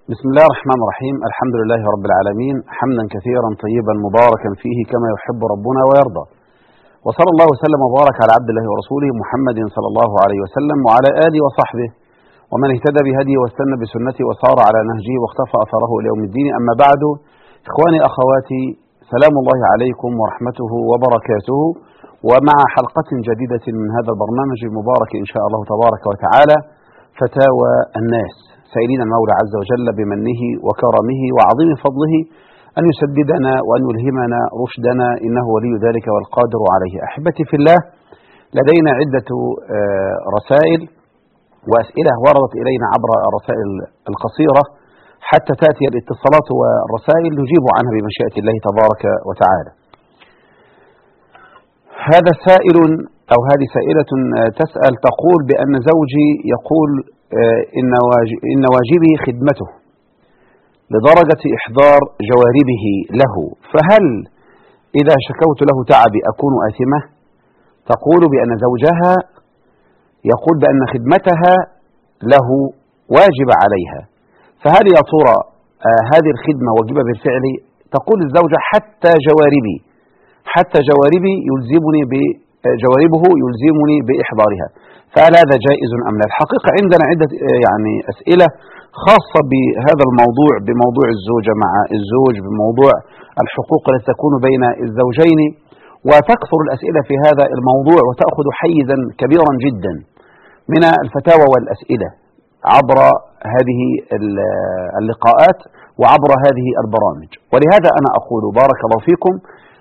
بسم الله الرحمن الرحيم. الحمد لله رب العالمين، حمدا كثيرا طيبا مباركا فيه كما يحب ربنا ويرضى. وصلى الله وسلم وبارك على عبد الله ورسوله محمد صلى الله عليه وسلم وعلى آله وصحبه ومن اهتدى بهديه واستنى بسنته وصار على نهجه واختفى أثره إلى يوم الدين. أما بعد، إخواني أخواتي، سلام الله عليكم ورحمته وبركاته، ومع حلقة جديدة من هذا البرنامج المبارك إن شاء الله تبارك وتعالى، فتاوى الناس، سائلين المولى عز وجل بمنه وكرمه وعظيم فضله أن يسددنا وأن يلهمنا رشدنا، إنه ولي ذلك والقادر عليه. أحبتي في الله، لدينا عدة رسائل وأسئلة وردت إلينا عبر الرسائل القصيرة حتى تأتي الاتصالات والرسائل نجيب عنها بمشيئة الله تبارك وتعالى. هذا سائل أو هذه سائلة تسأل تقول بأن زوجي يقول إن واجبي خدمته لدرجة إحضار جواربه له، فهل إذا شكوت له تعبي أكون آثمة؟ تقول بأن زوجها يقول بأن خدمتها له واجب عليها، فهل يا ترى هذه الخدمة واجبة بالفعل؟ تقول الزوجة حتى جواربي جواربه يلزمني بإحضارها، فهل هذا جائز أم لا؟ الحقيقة عندنا عدة أسئلة خاصة بهذا الموضوع، بموضوع الزوجة مع الزوج، بموضوع الحقوق التي تكون بين الزوجين، وتكثر الأسئلة في هذا الموضوع وتأخذ حيزا كبيرا جدا من الفتاوى والأسئلة عبر هذه اللقاءات وعبر هذه البرامج. ولهذا أنا أقول بارك الله فيكم،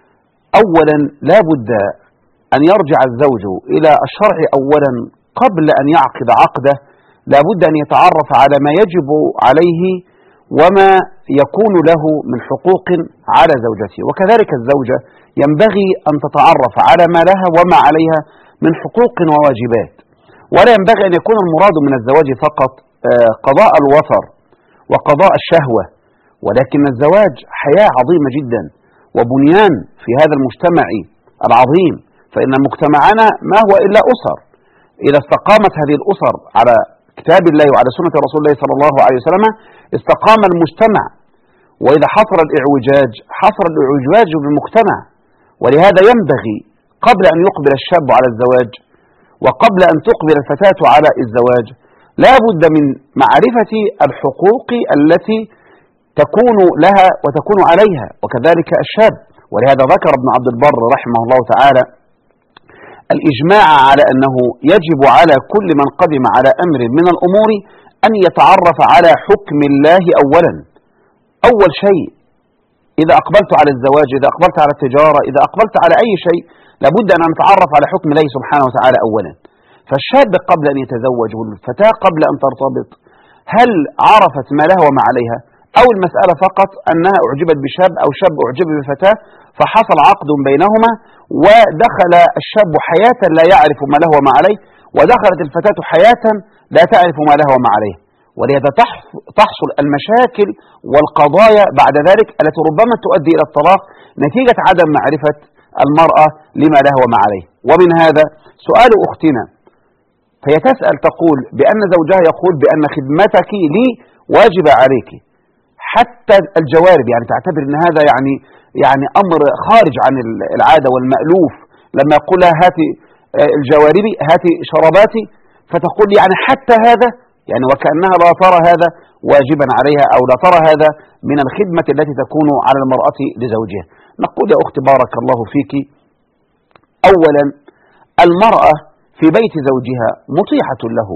أولا لا بد أن يرجع الزوج إلى الشرع أولا قبل أن يعقد عقده، لا بد أن يتعرف على ما يجب عليه وما يكون له من حقوق على زوجته، وكذلك الزوجة ينبغي أن تتعرف على ما لها وما عليها من حقوق وواجبات. ولا ينبغي أن يكون المراد من الزواج فقط قضاء الوطر وقضاء الشهوة، ولكن الزواج حياة عظيمة جدا وبنيان في هذا المجتمع العظيم، فإن مجتمعنا ما هو إلا أسر. إذا استقامت هذه الأسر على كتاب الله وعلى سنة رسول الله صلى الله عليه وسلم استقام المجتمع، وإذا حصل الإعوجاج حصل الإعوجاج بالمجتمع. ولهذا ينبغي قبل أن يقبل الشاب على الزواج وقبل أن تقبل الفتاة على الزواج لا بد من معرفة الحقوق التي تكون لها وتكون عليها، وكذلك الشاب. ولهذا ذكر ابن عبد البر رحمه الله تعالى الإجماع على أنه يجب على كل من قدم على أمر من الأمور أن يتعرف على حكم الله أولا. أول شيء إذا أقبلت على الزواج، إذا أقبلت على التجارة، إذا أقبلت على أي شيء، لابد أن نتعرف على حكم الله سبحانه وتعالى أولا. فالشاب قبل أن يتزوج والفتاة قبل أن ترتبط هل عرفت ما لها وما عليها، أو المسألة فقط أنها أعجبت بشاب أو شاب أعجب بفتاة فحصل عقد بينهما ودخل الشاب حياة لا يعرف ما له وما عليه، ودخلت الفتاة حياة لا تعرف ما له وما عليه. ولهذا تحصل المشاكل والقضايا بعد ذلك التي ربما تؤدي إلى الطلاق نتيجة عدم معرفة المرأة لما له وما عليه. ومن هذا سؤال أختنا، فهي تسأل تقول بأن زوجها يقول بأن خدمتك لي واجبة عليك حتى الجوارب، يعني تعتبر أن هذا يعني أمر خارج عن العادة والمألوف. لما يقول لها هاتي الجواربي هاتي شرباتي، فتقول يعني حتى هذا، يعني وكأنها لا ترى هذا واجبا عليها أو لا ترى هذا من الخدمة التي تكون على المرأة لزوجها. نقول يا أختي بارك الله فيك، أولا المرأة في بيت زوجها مطيعة له،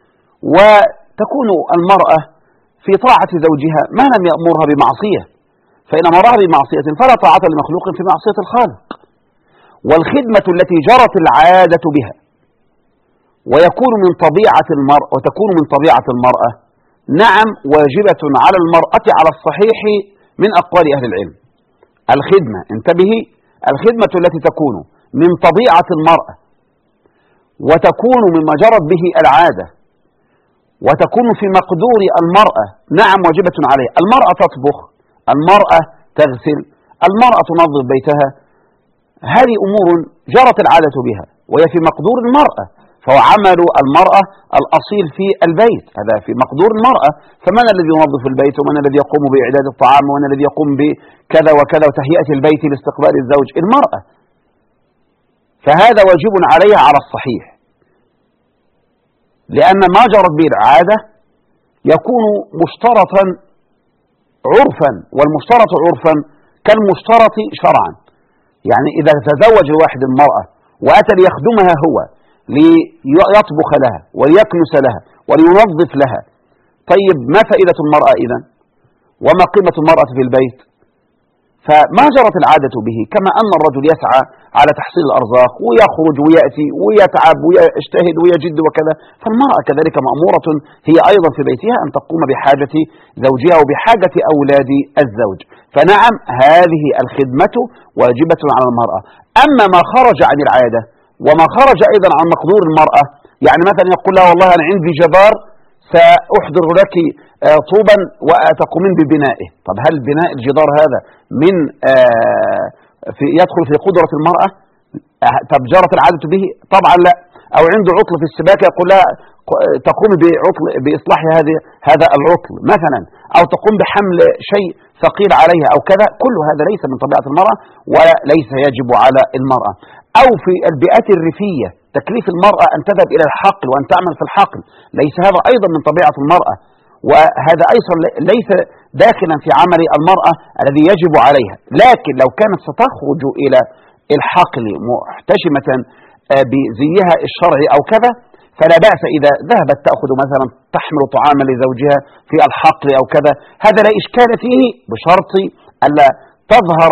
وتكون المرأة في طاعة زوجها ما لم يأمرها بمعصية، فإن أمرها بمعصية فلا طاعة لمخلوق في معصية الخالق. والخدمة التي جرت العادة بها وتكون من طبيعة المرأة نعم واجبة على المرأة على الصحيح من أقوال أهل العلم. الخدمة، انتبهي، الخدمة التي تكون من طبيعة المرأة وتكون مما جرت به العادة وتكون في مقدور المرأة نعم واجبة عليها. المرأة تطبخ، المرأة تغسل، المرأة تنظف بيتها، هذه أمور جرت العادة بها وهي في مقدور المرأة، فهو عمل المرأة الأصيل في البيت، هذا في مقدور المرأة. فمن الذي ينظف البيت، ومن الذي يقوم بإعداد الطعام، ومن الذي يقوم بكذا وكذا وتهيئة البيت لاستقبال الزوج؟ المرأة. فهذا واجب عليها على الصحيح، لأن ما جرت به العادة يكون مشترطا عرفا، والمشترط عرفا كالمشترط شرعا. يعني إذا تزوج الواحد المرأة وأتى ليخدمها هو، ليطبخ لها وليكنس لها ولينظف لها، طيب ما فائدة المرأة إذن؟ وما قيمة المرأة في البيت؟ فما جرت العادة به، كما أن الرجل يسعى على تحصيل الأرزاق ويخرج ويأتي ويتعب ويجتهد ويجد وكذا، فالمرأة كذلك مأمورة هي أيضا في بيتها أن تقوم بحاجة زوجها وبحاجة أولاد الزوج. فنعم، هذه الخدمة واجبة على المرأة. أما ما خرج عن العادة وما خرج أيضا عن مقدور المرأة، يعني مثلا يقول لها والله أنا عندي جدار سأحضر لك طوبا وتقومين ببنائه. طب هل بناء الجدار هذا من يدخل في قدرة المرأة؟ طب جرت العادة به؟ طبعا لا. أو عنده عطل في السباكة يقول لها تقوم بعطل بإصلاح هذا العطل مثلا، أو تقوم بحمل شيء ثقيل عليها أو كذا. كل هذا ليس من طبيعة المرأة وليس يجب على المرأة. أو في البيئات الريفية تكليف المرأة أن تذهب إلى الحقل وأن تعمل في الحقل، ليس هذا أيضا من طبيعة المرأة، وهذا أيضا ليس داخلا في عمل المرأة الذي يجب عليها. لكن لو كانت ستخرج إلى الحقل محتشمة بزيها الشرعي أو كذا، فلا بأس إذا ذهبت تأخذ مثلا تحمل طعاما لزوجها في الحقل أو كذا، هذا لا إشكال فيه، بشرط ألا تظهر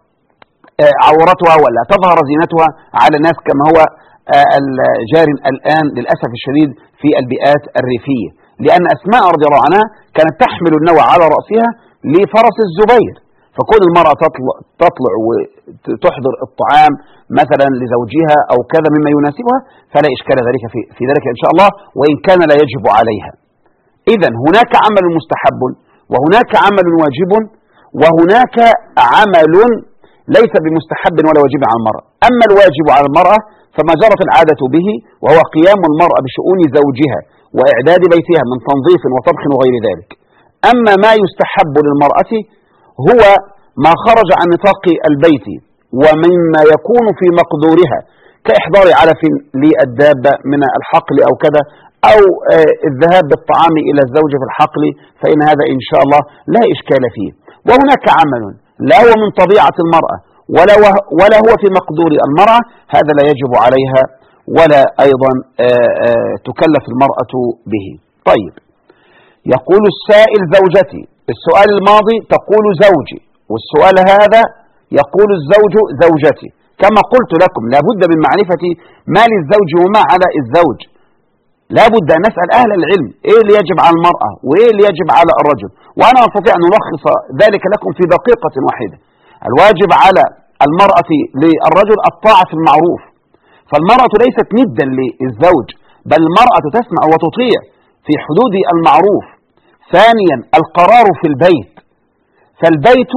عورتها ولا تظهر زينتها على الناس كما هو الجار الآن للأسف الشديد في البيئات الريفية. لأن أسماء رضي الله عنها كانت تحمل النوى على رأسها لفرس الزبير، فكل المرأة تطلع وتحضر الطعام مثلا لزوجها أو كذا مما يناسبها، فلا إشكال ذلك في ذلك إن شاء الله، وإن كان لا يجب عليها. إذن هناك عمل مستحب، وهناك عمل واجب، وهناك عمل ليس بمستحب ولا واجب على المرأة. أما الواجب على المرأة فما جرت العادة به، وهو قيام المرأة بشؤون زوجها وإعداد بيتها من تنظيف وطبخ وغير ذلك. أما ما يستحب للمرأة هو ما خرج عن نطاق البيت ومما يكون في مقدورها، كإحضار علف للدابة من الحقل أو كذا، أو الذهاب بالطعام إلى الزوج في الحقل، فإن هذا إن شاء الله لا إشكال فيه. وهناك عمل لا هو من طبيعة المرأة ولا هو في مقدور المرأة، هذا لا يجب عليها ولا أيضا تكلف المرأة به. طيب، يقول السائل زوجتي، السؤال الماضي تقول زوجي، والسؤال هذا يقول الزوج زوجتي. كما قلت لكم لا بد من معرفة ما للزوج وما على الزوج. لا بد أن نسأل أهل العلم إيه اللي يجب على المرأة وإيه اللي يجب على الرجل، وأنا أستطيع أن ألخص ذلك لكم في دقيقة واحدة. الواجب على المرأة للرجل الطاعة في المعروف، فالمرأة ليست ندا للزوج، بل المرأة تسمع وتطيع في حدود المعروف. ثانيا القرار في البيت، فالبيت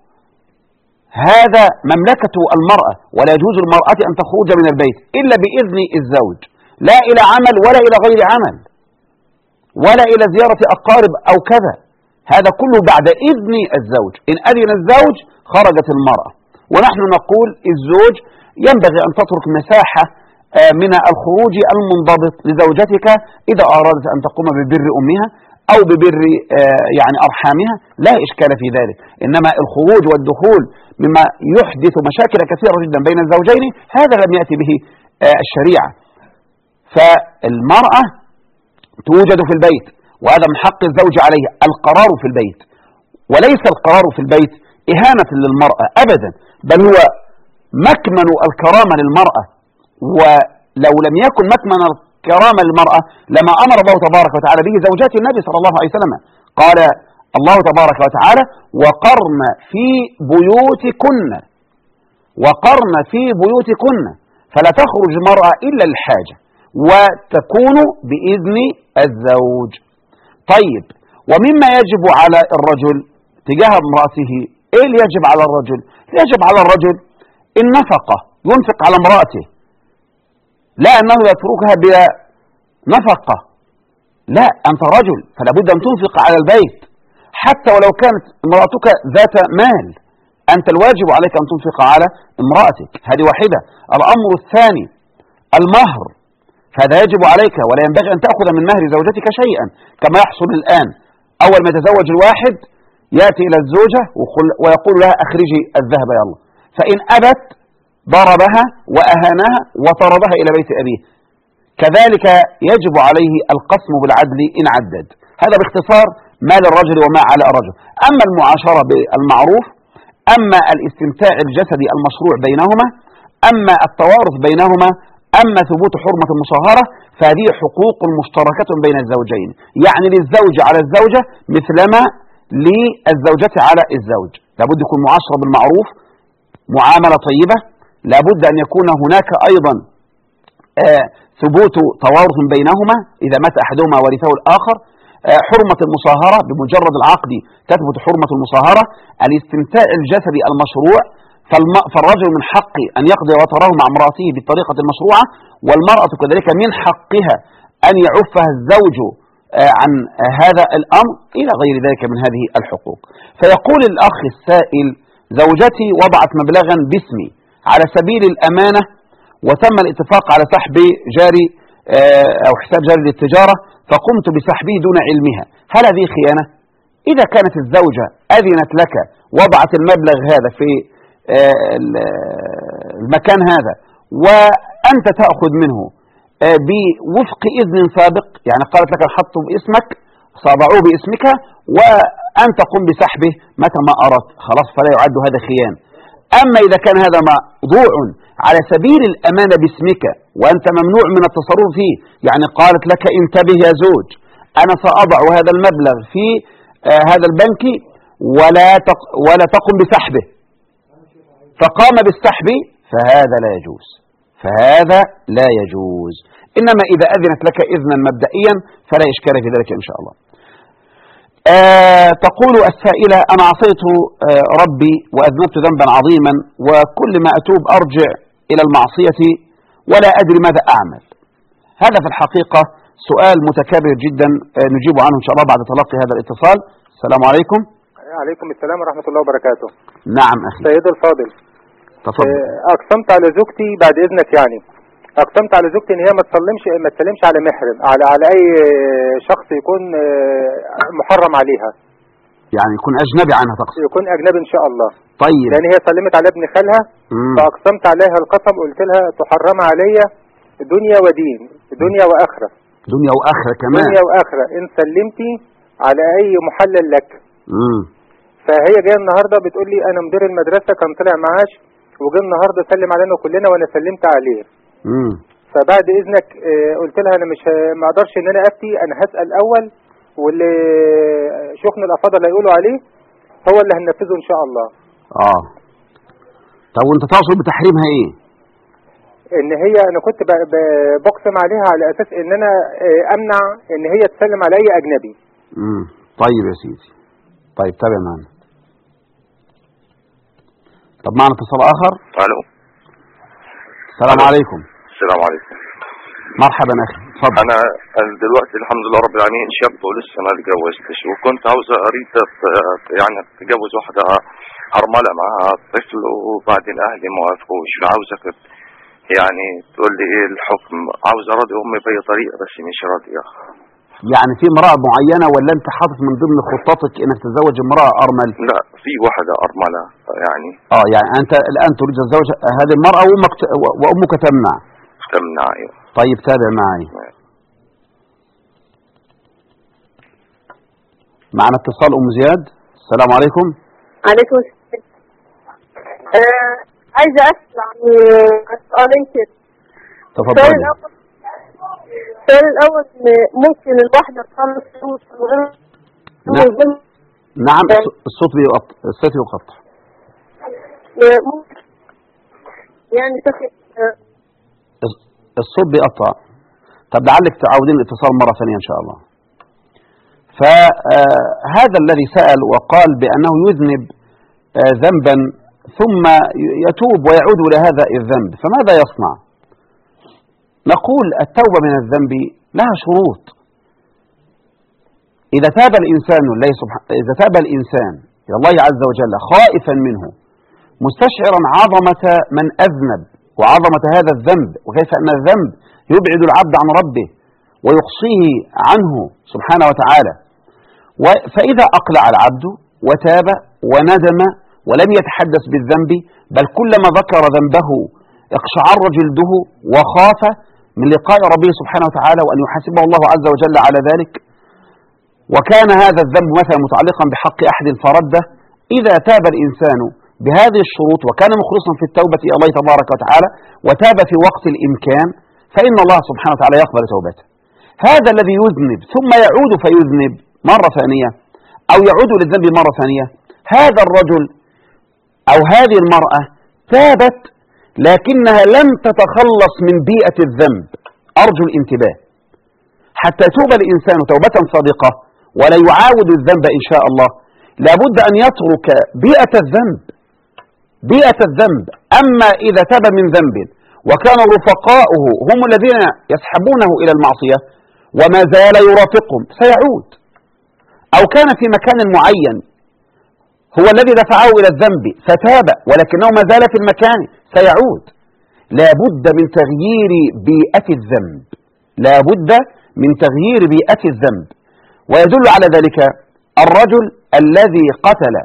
هذا مملكة المرأة، ولا يجوز المرأة أن تخرج من البيت إلا بإذن الزوج، لا إلى عمل ولا إلى غير عمل ولا إلى زيارة أقارب أو كذا، هذا كله بعد إذن الزوج. إن أذن الزوج خرجت المرأة. ونحن نقول الزوج ينبغي أن تترك مساحة من الخروج المنضبط لزوجتك إذا أرادت أن تقوم ببر أمها أو ببر يعني أرحامها، لا إشكال في ذلك. إنما الخروج والدخول مما يحدث مشاكل كثيرة جدا بين الزوجين، هذا لم يأتي به الشريعة. فالمرأة توجد في البيت، وهذا من حق الزوج عليه القرار في البيت، وليس القرار في البيت إهانة للمرأة أبدا، بل هو مكمن الكرامة للمرأة. ولو لم يكن مكمن الكرامة للمرأة لما أمر الله تبارك وتعالى به زوجات النبي صلى الله عليه وسلم. قال الله تبارك وتعالى: وقرن في بيوتكن، وقرن في بيوتكن، فلا تخرج المرأة إلا للحاجة، وتكون بإذن الزوج. طيب، ومما يجب على الرجل تجاه امرأته، إيه اللي يجب على الرجل؟ يجب على الرجل النفقة، ينفق على امرأته، لا أنه يتركها بلا نفقة، لا، أنت رجل فلا بد أن تنفق على البيت حتى ولو كانت امرأتك ذات مال، أنت الواجب عليك أن تنفق على امرأتك. هذه واحدة. الأمر الثاني المهر، فهذا يجب عليك، ولا ينبغي أن تأخذ من مهر زوجتك شيئا كما يحصل الآن. أول ما يتزوج الواحد يأتي إلى الزوجة ويقول لها أخرجي الذهب يلا، فإن أبت ضربها وأهانها وطردها إلى بيت أبيه. كذلك يجب عليه القسم بالعدل إن عدد. هذا باختصار مال الرجل وما على الرجل. أما المعاشرة بالمعروف، أما الاستمتاع الجسدي المشروع بينهما، أما التوارث بينهما، أما ثبوت حرمة المصاهرة، فهذه حقوق مشتركة بين الزوجين، يعني للزوج على الزوجة مثلما للزوجة على الزوج. لابد يكون معاشرة بالمعروف، معاملة طيبة، لابد أن يكون هناك أيضا ثبوت توارث بينهما، إذا مات أحدهما ورثه الآخر، حرمة المصاهرة، بمجرد العقد تثبت حرمة المصاهرة، الاستمتاع الجسدي المشروع، فالرجل من حقه أن يقضي وطره مع امرأته بالطريقة المشروعة، والمرأة كذلك من حقها أن يعفها الزوج عن هذا الأمر إلى غير ذلك من هذه الحقوق. فيقول الأخ السائل: زوجتي وضعت مبلغا باسمي على سبيل الأمانة، وتم الاتفاق على سحب جاري أو حساب جاري للتجارة، فقمت بسحبه دون علمها، هل هذه خيانة؟ إذا كانت الزوجة أذنت لك، وضعت المبلغ هذا في المكان هذا، وأنت تأخذ منه بوفق إذن سابق، يعني قالت لك حطه باسمك، صابعوه باسمك، وأنت قم بسحبه متى ما أردت، خلاص فلا يعد هذا خيان. أما إذا كان هذا موضوع على سبيل الأمانة باسمك وأنت ممنوع من التصرف فيه، يعني قالت لك انتبه يا زوج، أنا سأضع هذا المبلغ في هذا البنك ولا تقم بسحبه، فقام بالسحب، فهذا لا يجوز، فهذا لا يجوز. إنما إذا أذنت لك إذنا مبدئيا فلا إشكال في ذلك إن شاء الله. تقول السائلة: أنا عصيت ربي وأذنبت ذنبا عظيما، وكل ما أتوب أرجع إلى المعصية ولا أدري ماذا أعمل. هذا في الحقيقة سؤال متكرر جدا، نجيب عنه إن شاء الله بعد تلقي هذا الاتصال. السلام عليكم. عليكم السلام ورحمة الله وبركاته. نعم أخي. سيد الفاضل، تفضل. أقسمت على زوجتي بعد إذنك، يعني أقسمت على زوجتي إن هي ما تسلمش على محرم، على أي شخص يكون محرم عليها، يعني يكون أجنبي عنها تقصد؟ يكون أجنبي إن شاء الله. طيب. لأن هي سلمت على ابن خالها، فأقسمت عليها القسم، قلت لها تحرم عليا دنيا ودين، دنيا وآخرة، دنيا وآخرة كمان، دنيا وآخرة إن سلمتي على أي محلل لك. فهي جايه النهارده بتقول لي انا مدير المدرسه كان طلع معاش وجا النهارده سلم علينا كلنا وانا سلمت عليه. فبعد اذنك قلت لها انا مش ما اقدرش ان انا افتي، انا هسال اول، واللي شيوخنا الافاضل اللي هيقولوا عليه هو اللي هننفذه ان شاء الله. طب وانت تقصد بتحريمها ايه؟ ان هي انا كنت بقسم عليها على اساس ان انا امنع ان هي تسلم على اي اجنبي. طيب يا سيدي، طيب تابع معنا. طب معنا اتصال اخر. الو. السلام عليكم. السلام عليكم. مرحبا اخي، اتفضل. انا دلوقتي الحمد لله رب العالمين شاب ولسه ما اتجوزتش، وكنت عاوز اريد يعني اتجوز واحده ارمله معاها طفل، وبعدين اهلي ما وافقوش، عاوزك يعني تقول لي ايه الحكم. عاوز اراضي امي باي طريقه بس مش راضيه. يعني في امرأة معينة ولا انت حاطط من ضمن خطتك انك تتزوج امرأة ارمل؟ لا، في واحدة ارملة يعني. يعني انت الان تريد تتزوج هذه المرأة وامك تمنع؟ تمنع، ايوه. طيب تابع معي. معنا اتصال ام زياد. السلام عليكم. عليكم السلام. عايزة اسأل عن سؤالين كده. تفضل. السؤال الأول، ممكن الواحدة تخلص فلوس من غير نعم. الصوت يقطع. ممكن يعني الصوت بيقطع. طب لعلك تعودين الاتصال مرة ثانية إن شاء الله. فهذا الذي سأل وقال بأنه يذنب ذنبا ثم يتوب ويعود إلى هذا الذنب، فماذا يصنع؟ نقول التوبة من الذنب لها شروط. إذا تاب الإنسان إلى الله عز وجل خائفا منه مستشعرا عظمة من أذنب وعظمة هذا الذنب وكيف أن الذنب يبعد العبد عن ربه ويقصيه عنه سبحانه وتعالى، فإذا أقلع العبد وتاب وندم ولم يتحدث بالذنب بل كلما ذكر ذنبه اقشعر جلده وخاف من لقاء ربه سبحانه وتعالى وأن يحاسبه الله عز وجل على ذلك، وكان هذا الذنب مثلا متعلقا بحق أحد فرده، إذا تاب الإنسان بهذه الشروط وكان مخلصا في التوبة إلى الله تبارك وتعالى وتاب في وقت الإمكان فإن الله سبحانه وتعالى يقبل توبته. هذا الذي يذنب ثم يعود فيذنب مرة ثانية أو يعود للذنب مرة ثانية، هذا الرجل أو هذه المرأة تابت لكنها لم تتخلص من بيئة الذنب. أرجو الانتباه حتى يتوب الإنسان توبة صادقة ولا يعاود الذنب إن شاء الله لابد أن يترك بيئة الذنب. أما إذا تاب من ذنب وكان رفقاؤه هم الذين يسحبونه إلى المعصية وما زال يرافقهم سيعود، أو كان في مكان معين هو الذي دفعه إلى الذنب فتاب ولكنه ما زال في المكان سيعود. لابد من تغيير بيئة الذنب، ويدل على ذلك الرجل الذي قتل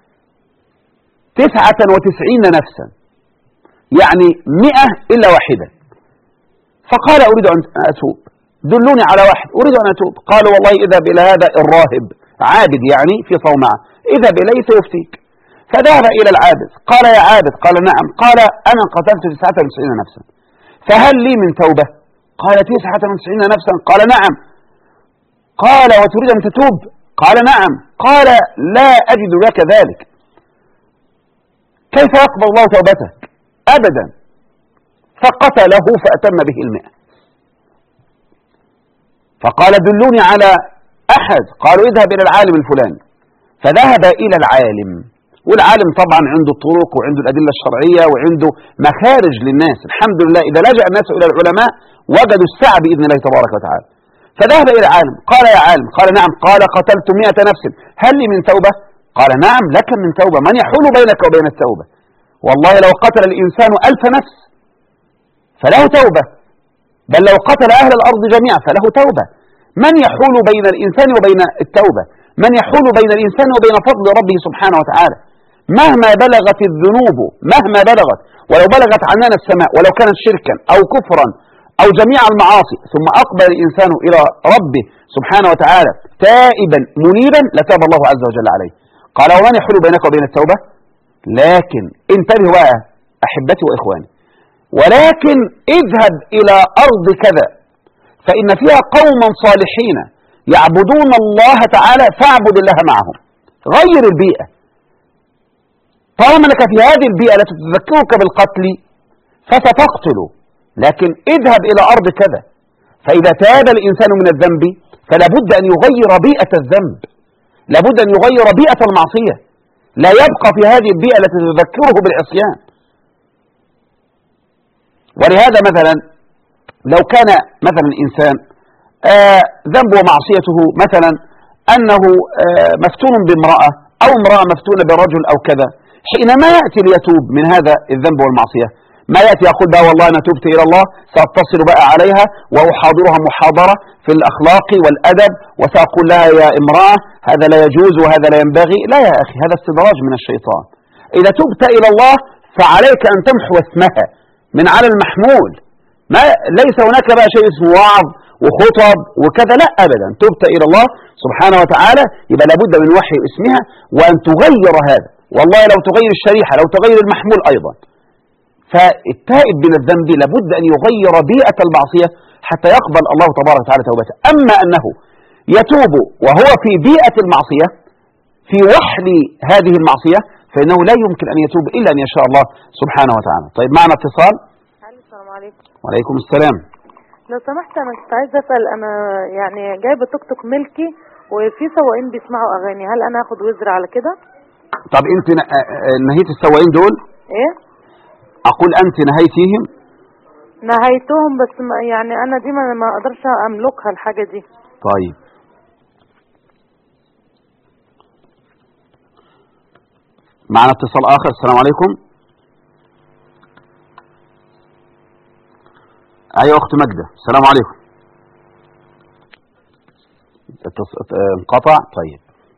99 نفسا يعني 100 إلا واحدة، فقال أريد أن أتوب، دلوني على واحد أريد أن أتوب. قال والله إذهب إلى هذا الراهب عابد يعني في صومعة، اذهب إليه سيفتيك. فذهب إلى العابد قال يا عابد، قال نعم، قال أنا قتلت 99 نفسا فهل لي من توبة؟ قال 99 نفسا، قال نعم. قال وتريد أن تتوب؟ قال نعم. قال لا أجد لك ذلك، كيف يقبل الله توبتك؟ أبدا. فقتله فأتم به 100. فقال دلوني على أحد، قالوا اذهب إلى العالم الفلاني. فذهب إلى العالم، والعالم طبعا عنده الطرق وعنده الأدلة الشرعية وعنده مخارج للناس. الحمد لله إذا لجأ الناس إلى العلماء وجدوا السعة بإذن الله تبارك وتعالى. فذهب إلى العالم قال يا عالم، قال نعم. قال قتلت 100 نفس هل لي من توبة؟ قال نعم لك من توبة، من يحول بينك وبين التوبة؟ والله لو قتل الإنسان 1000 نفس فله توبة، بل لو قتل أهل الأرض جميعا فله توبة. من يحول بين الإنسان وبين التوبة؟ من يحول بين الإنسان وبين فضل ربه سبحانه وتعالى؟ مهما بلغت الذنوب، مهما بلغت، ولو بلغت عنان السماء، ولو كانت شركا أو كفرا أو جميع المعاصي، ثم أقبل الإنسان إلى ربه سبحانه وتعالى تائبا منيبا لتاب الله عز وجل عليه. قال ومن يحول بينك وبين التوبة؟ لكن انتبهوا بقى أحبتي وإخواني، ولكن اذهب إلى أرض كذا فإن فيها قوما صالحين يعبدون الله تعالى فاعبد الله معهم. غير البيئة. طالما أنك في هذه البيئة التي تذكرك بالقتل فستقتل، لكن اذهب إلى أرض كذا. فإذا تاب الإنسان من الذنب فلا بد أن يغير بيئة الذنب، لا بد أن يغير بيئة المعصية، لا يبقى في هذه البيئة التي تذكره بالعصيان. ولهذا مثلا لو كان مثلا إنسان ذنب ومعصيته مثلا أنه مفتون بامرأة أو امرأة مفتونة برجل أو كذا، حينما يأتي ليتوب من هذا الذنب والمعصية ما يأتي يقول بقى والله أنا تبت إلى الله، سأتصل بقى عليها وأحاضرها محاضرة في الأخلاق والأدب وسأقول لها يا امرأة هذا لا يجوز وهذا لا ينبغي. لا يا أخي، هذا استدراج من الشيطان. إذا تبت إلى الله فعليك أن تمحو اسمها من على المحمول. ما ليس هناك بقى شيء اسمه وعظ وخطب وكذا، لا أبدا. تبت إلى الله سبحانه وتعالى يبقى لابد من وحي اسمها وأن تغير هذا، والله لو تغير الشريحة لو تغير المحمول أيضا. فالتائب من الذنب لابد أن يغير بيئة المعصية حتى يقبل الله تبارك وتعالى توبته. أما أنه يتوب وهو في بيئة المعصية في وحل هذه المعصية فإنه لا يمكن أن يتوب إلا أن يشاء الله سبحانه وتعالى. طيب معنا اتصال. السلام عليكم. وعليكم السلام. لو سمحت أنا كنت عايزة أسأل، أنا يعني جايبة توك توك ملكي وفي سواقين بيسمعوا أغاني، هل أنا أخد وزر على كده؟ طب أنت نهيت السواقين دول؟ إيه؟ أقول أنت نهيتيهم؟ نهيتهم بس يعني انا دي ما اقدرش املكها الحاجة دي. طيب معنا اتصال اخر. السلام عليكم. ايوه اخت ماجدة، السلام عليكم. انقطع. طيب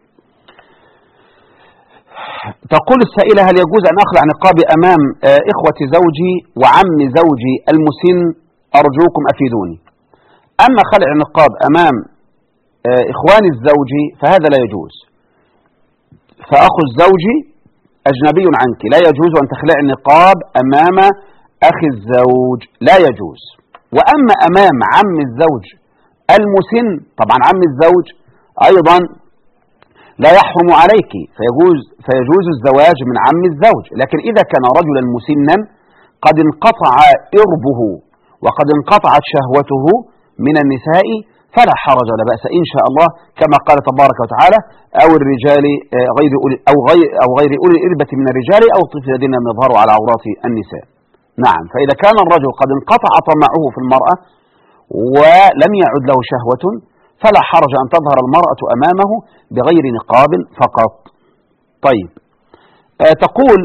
تقول السائلة: هل يجوز أن أخلع نقابي أمام إخوة زوجي وعم زوجي المسن؟ أرجوكم أفيدوني. أما خلع النقاب أمام إخوان الزوج فهذا لا يجوز، فأخو الزوج أجنبي عنك، لا يجوز أن تخلع النقاب أمام أخي الزوج، لا يجوز. وأما أمام عم الزوج المسن، طبعا عم الزوج أيضا لا يحرم عليك، فيجوز الزواج من عم الزوج. لكن إذا كان رجلا مسنا قد انقطع إربه وقد انقطعت شهوته من النساء فلا حرج ولا بأس إن شاء الله، كما قال تبارك وتعالى: أو الرجال أو غير أولي الإربة من الرجال أو الطفل الذين لم يظهروا على عورات النساء. نعم، فإذا كان الرجل قد انقطع طمعه في المرأة ولم يعد له شهوة فلا حرج أن تظهر المرأة أمامه بغير نقاب فقط. طيب تقول: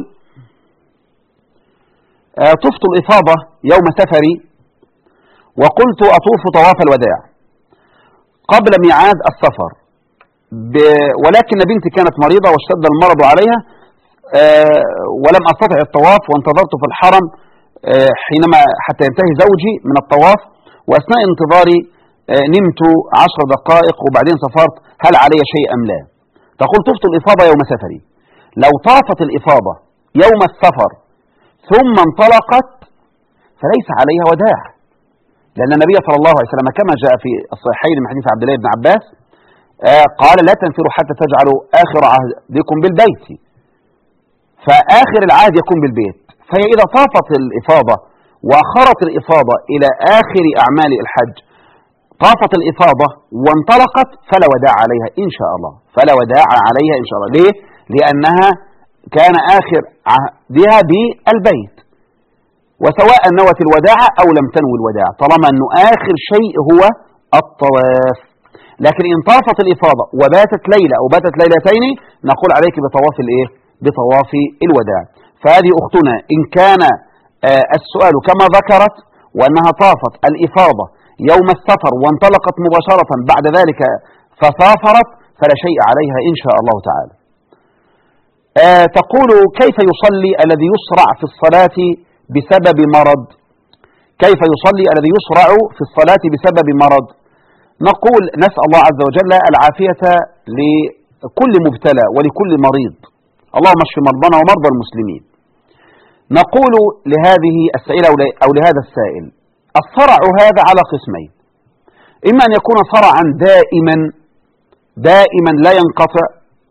طفت الإفاضة يوم سفري وقلت أطوف طواف الوداع قبل ميعاد السفر، ولكن بنتي كانت مريضة واشتد المرض عليها ولم أستطع الطواف، وانتظرت في الحرم حينما حتى ينتهي زوجي من الطواف، وأثناء انتظاري نمت 10 دقائق وبعدين سافرت، هل علي شيء أم لا؟ تقول: طفت الإفاضة يوم سفري. لو طافت الإفاضة يوم السفر ثم انطلقت فليس عليها وداع، لأن النبي صلى الله عليه وسلم كما جاء في الصحيحين من حديث عبد الله بن عباس قال: لا تنفروا حتى تجعلوا آخر عهدكم بالبيت، فآخر العهد يكون بالبيت. فهي إذا طافت الإفاضة وأخرت الإفاضة إلى آخر أعمال الحج، طافت الإفاضة وانطلقت، فلا وداع عليها إن شاء الله، فلا وداع عليها إن شاء الله. ليه؟ لأنها كان آخر عهدها بالبيت، وسواء نوت الوداع أو لم تنوي الوداع، طالما أنه آخر شيء هو الطواف. لكن إن طافت الإفاضة وباتت ليلة أو باتت ليلتين نقول عليك بطواف الإيه؟ بطواف الوداع. فهذه أختنا إن كان السؤال كما ذكرت وأنها طافت الإفاضة يوم السفر وانطلقت مباشرة بعد ذلك فسافرت فلا شيء عليها إن شاء الله تعالى. تقول: كيف يصلي الذي يسرع في الصلاة بسبب مرض؟ كيف يصلي الذي يسرع في الصلاة بسبب مرض؟ نقول: نسأل الله عز وجل العافية لكل مبتلى ولكل مريض، اللهم اشف مرضانا ومرضى المسلمين. نقول لهذه السائلة أو لهذا السائل: الصرع هذا على قسمين، إما أن يكون صرعا دائما لا ينقطع،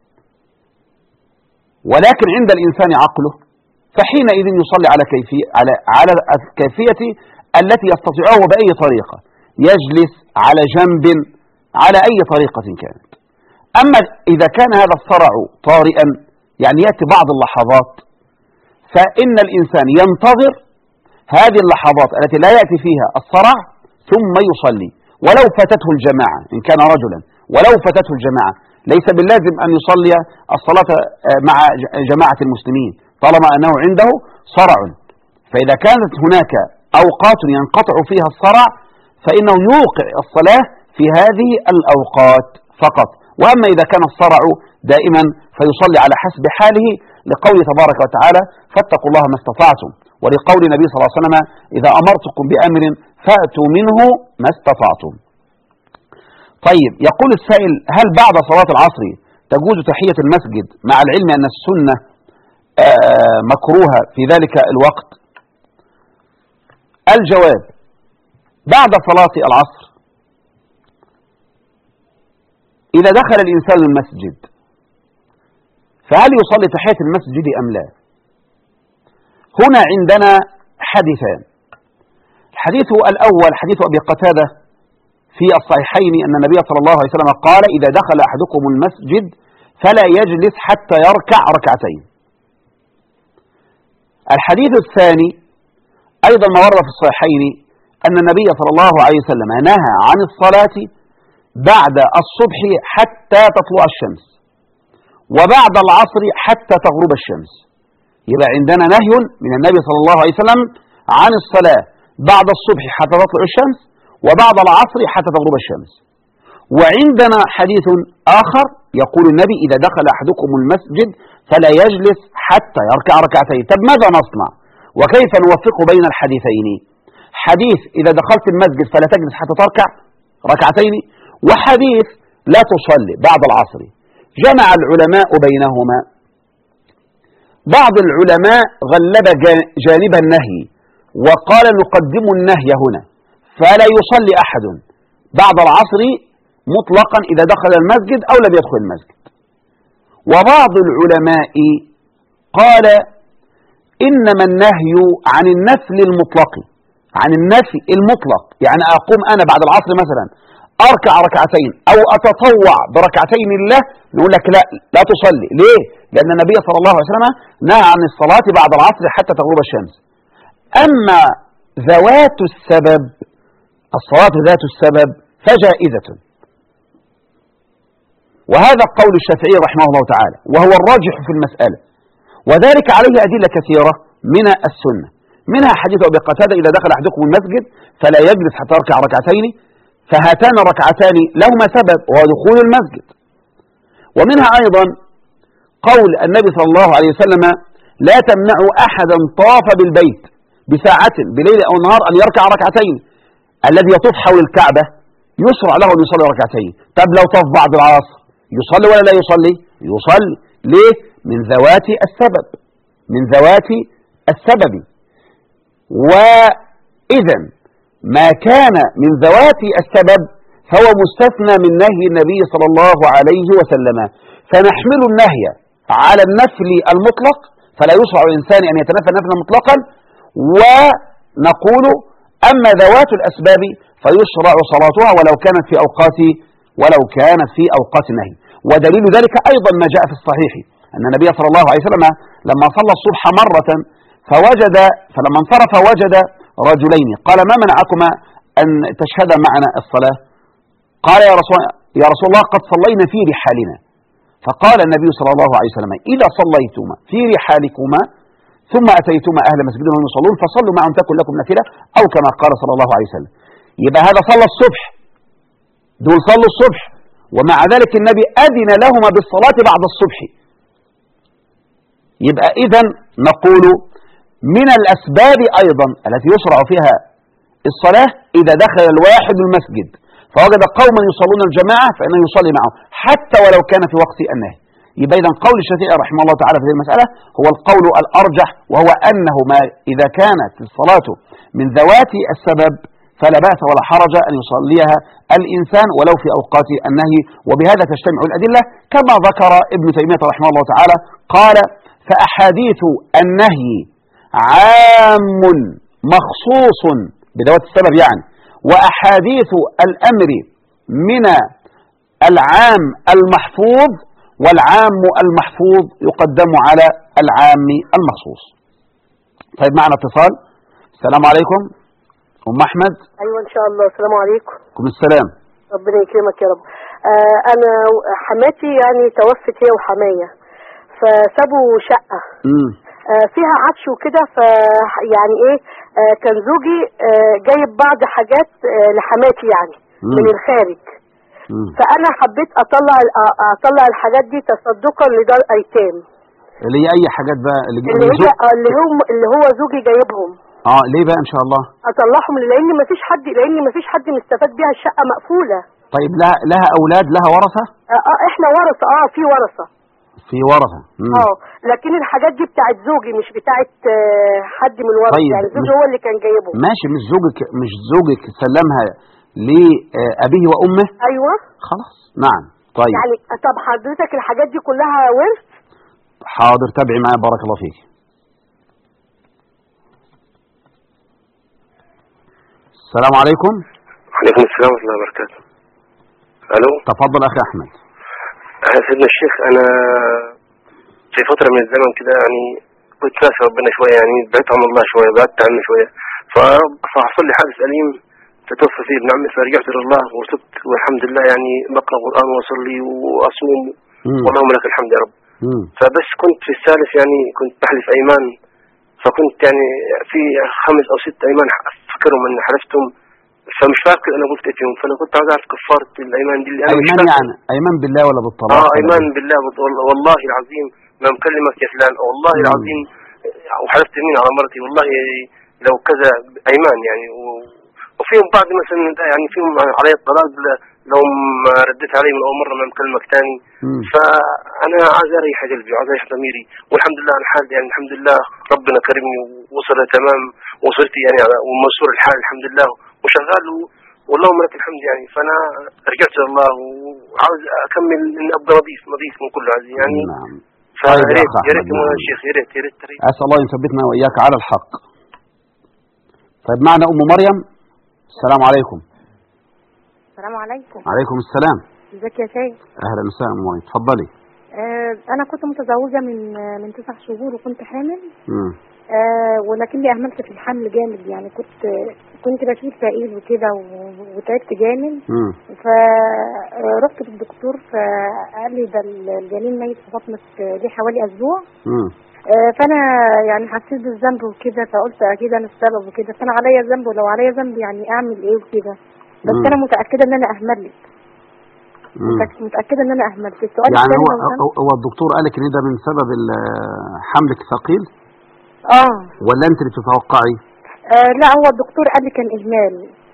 ولكن عند الإنسان عقله، فحينئذ يصلي على الكيفية التي يستطيعه بأي طريقة، يجلس على جنب على أي طريقة كانت. أما إذا كان هذا الصرع طارئا، يعني يأتي بعض اللحظات، فإن الإنسان ينتظر هذه اللحظات التي لا يأتي فيها الصرع ثم يصلي، ولو فاتته الجماعة إن كان رجلا، ولو فاتته الجماعة، ليس باللازم أن يصلي الصلاة مع جماعة المسلمين طالما أنه عنده صرع. فإذا كانت هناك أوقات ينقطع فيها الصرع فإنه يوقع الصلاة في هذه الأوقات فقط. وأما إذا كان الصرع دائما فيصلي على حسب حاله، لقول تبارك وتعالى: فاتقوا الله ما استطعتم، ولقول النبي صلى الله عليه وسلم: إذا أمرتكم بأمر فأتوا منه ما استطعتم. طيب يقول السائل: هل بعد صلاة العصر تجوز تحية المسجد مع العلم أن السنة مكروهة في ذلك الوقت؟ الجواب: بعد صلاة العصر إذا دخل الإنسان المسجد فهل يصلي تحية المسجد أم لا؟ هنا عندنا حديثان. الحديث الأول حديث أبي قتادة في الصحيحين أن النبي صلى الله عليه وسلم قال: إذا دخل أحدكم المسجد فلا يجلس حتى يركع ركعتين. الحديث الثاني أيضا ما ورد في الصحيحين أن النبي صلى الله عليه وسلم نهى عن الصلاة بعد الصبح حتى تطلع الشمس، وبعد العصر حتى تغرب الشمس. يبقى عندنا نهي من النبي صلى الله عليه وسلم عن الصلاة بعد الصبح حتى تطلع الشمس، وبعد العصر حتى تغرب الشمس. وعندنا حديث آخر يقول النبي: إذا دخل أحدكم المسجد فلا يجلس حتى يركع ركعتين. طب ماذا نصنع؟ وكيف نوفق بين الحديثين؟ حديث إذا دخلت المسجد فلا تجلس حتى تركع ركعتين، وحديث لا تصلي بعد العصر. جمع العلماء بينهما. بعض العلماء غلب جانب النهي وقال: نقدم النهي هنا، فلا يصلي أحد بعد العصر مطلقا إذا دخل المسجد أو لم يدخل المسجد. وبعض العلماء قال: إنما النهي عن النفل المطلق، عن النفي المطلق، يعني أقوم أنا بعد العصر مثلا أركع ركعتين أو أتطوع بركعتين لله، نقول لك لا تصلي. ليه؟ لأن النبي صلى الله عليه وسلم نهى عن الصلاة بعد العصر حتى تغرب الشمس. أما ذوات السبب، الصلاة ذات السبب فجائزة، وهذا قول الشافعي رحمه الله تعالى، وهو الراجح في المسألة، وذلك عليه أدلة كثيرة من السنة، منها حديث أبي قتادة: إذا دخل أحدكم المسجد فلا يجلس حتى يركع ركعتين، فهاتان الركعتان لهما سبب وهو دخول المسجد. ومنها أيضا قول النبي صلى الله عليه وسلم: لا تمنعوا أحدا طاف بالبيت بساعة بليل أو نهار أن يركع ركعتين. الذي يطوف حول الكعبة يشرع له أن يصلي ركعتين. طب لو طاف بعد العصر يصلي ولا لا يصلي؟ يصلي. ليه؟ من ذوات السبب، من ذوات السبب. وإذا ما كان من ذوات السبب فهو مستثنى من نهي النبي صلى الله عليه وسلم، فنحمل النهي على النفل المطلق، فلا يشرع الإنسان أن يتنفل نفلا مطلقا، ونقول أما ذوات الأسباب فيشرع صلاتها ولو كانت في أوقات النهي. ودليل ذلك أيضا ما جاء في الصحيح أن النبي صلى الله عليه وسلم لما صلى الصبح مرة فلما انصرف وجد رجلين، قال: ما منعكما أن تشهد معنا الصلاة؟ قال: يا رسول الله قد صلينا في رحالنا. فقال النبي صلى الله عليه وسلم: إذا صليتما في رحالكما ثم أتيتما أهل مسجدهم وهم يصلون فصلوا معهم تكن لكم نافلة، أو كما قال صلى الله عليه وسلم. يبقى هذا صلى الصبح، دول صلوا الصبح، ومع ذلك النبي أذن لهما بالصلاة بعد الصبح. يبقى إذن نقول من الأسباب أيضا التي يشرع فيها الصلاة إذا دخل الواحد المسجد فوجد قوما يصلون الجماعة فإنه يصلي معهم حتى ولو كان في وقت النهي. يبقى إذن قول الشافعي رحمه الله تعالى في هذه المسألة هو القول الأرجح، وهو أنه ما إذا كانت الصلاة من ذوات السبب فلا بأس ولا حرج أن يصليها الإنسان ولو في أوقات النهي. وبهذا تجتمع الأدلة كما ذكر ابن تيمية رحمه الله تعالى، قال: فأحاديث النهي عام مخصوص بذوات السبب يعني، وأحاديث الأمر من العام المحفوظ، والعام المحفوظ يقدم على العام المخصوص. طيب معنا اتصال. السلام عليكم أم أحمد. أيوة إن شاء الله. السلام عليكم. عليكم السلام. ربنا يكرمك يا رب. أنا حماتي يعني توفت هي وحماية، فسابوا شقة فيها عفش وكده، يعني إيه كان زوجي جايب بعض حاجات لحماتي يعني من الخارج، فأنا حبيت أطلع الحاجات دي تصدقا لدار أيتام. اللي هي أي حاجات بقى اللي هو زوجي جايبهم. ليه بقى إن شاء الله؟ أطلعهم لأن مفيش حد مستفاد بيها، الشقة مقفولة. طيب لها أولاد، لها ورثة؟ إحنا ورثة. في ورثة. لكن الحاجات دي بتاعت زوجي مش بتاعت حد من ورثة. طيب يعني زوجي هو اللي كان جايبهم. ماشي. مش زوجك سلمها لأبيه وأمه؟ أيوة. خلاص نعم. طيب يعني طب حضرتك الحاجات دي كلها ورث؟ حاضر تابعي معي بارك الله فيك. السلام عليكم. وعليكم السلام ورحمة الله وبركاته. ألو. تفضل أخي أحمد. سيدنا الشيخ، أنا في فترة من الزمن كده يعني كنت ناسي ربنا شوية، يعني بعدت عن الله شوية، بعدت عنه شوية، فحصل لي حادث أليم تتوفى فيه ابن عمي، فرجعت إلى الله وتبت والحمد لله، يعني بقرأ قرآن وأصلي وأصوم اللهم لك الحمد يا رب. فبس كنت في الثالث يعني كنت بحلف أيمان، فكنت يعني في 5 أو 6 أيمان أفكرهم أن حلفتهم، فمش فاكر أنا قلت فيهم، فأنا كنت عايز أعرف كفارة الأيمان دي اللي أنا مش فاكر. يعني أيمان بالله ولا بالطلاق؟ أيمان بالله والله العظيم ما مكلمك يا فلان، والله العظيم، وحلفت يمين على مرتي والله لو كذا أيمان يعني. وفيهم بعض مثلا يعني فيهم علي الطلاق لو ما رديت عليه من أول مرة ما مكلمك تاني. فأنا عايز أريح قلبي وعايز أريح ضميري، والحمد لله أنا حال يعني الحمد لله ربنا كرمني ووصل تمام، وصلت يعني ومسور الحال الحمد لله وشغال واللهم لك الحمد يعني. فأنا رجعت إلى الله وعاوز أكمل إن أبقى نظيف من كل هذه يعني. نعم. فيا ريت يا ريت يا شيخ، يا ريت أسأل الله يثبتنا وإياك على الحق. طيب معنا أم مريم. السلام عليكم. السلام عليكم. عليكم السلام. ازيك يا شيخ؟ أهلا وسهلا أم مريم، اتفضلي. أنا كنت متزوجة من 9 شهور وكنت حامل. ولكني أهملت في الحمل جامد، يعني كنت بشيل تقيل وكده وتعبت جامد. فرحت للدكتور فقال لي ده الجنين ميت في بطنك دي حوالي أسبوع. فانا يعني حسيت بالذنب وكده، فقلت اكيد انا السبب وكده، فانا عليا ذنب، ولو عليا ذنب يعني اعمل ايه وكده. بس انا متاكده ان انا اهملت. متاكده ان انا اهملت. السؤال يعني هو الدكتور قالك ان ده من سبب حملك ثقيل؟ ولا انت اللي بتتوقعي؟ لا، هو الدكتور قال لي كان اهمال.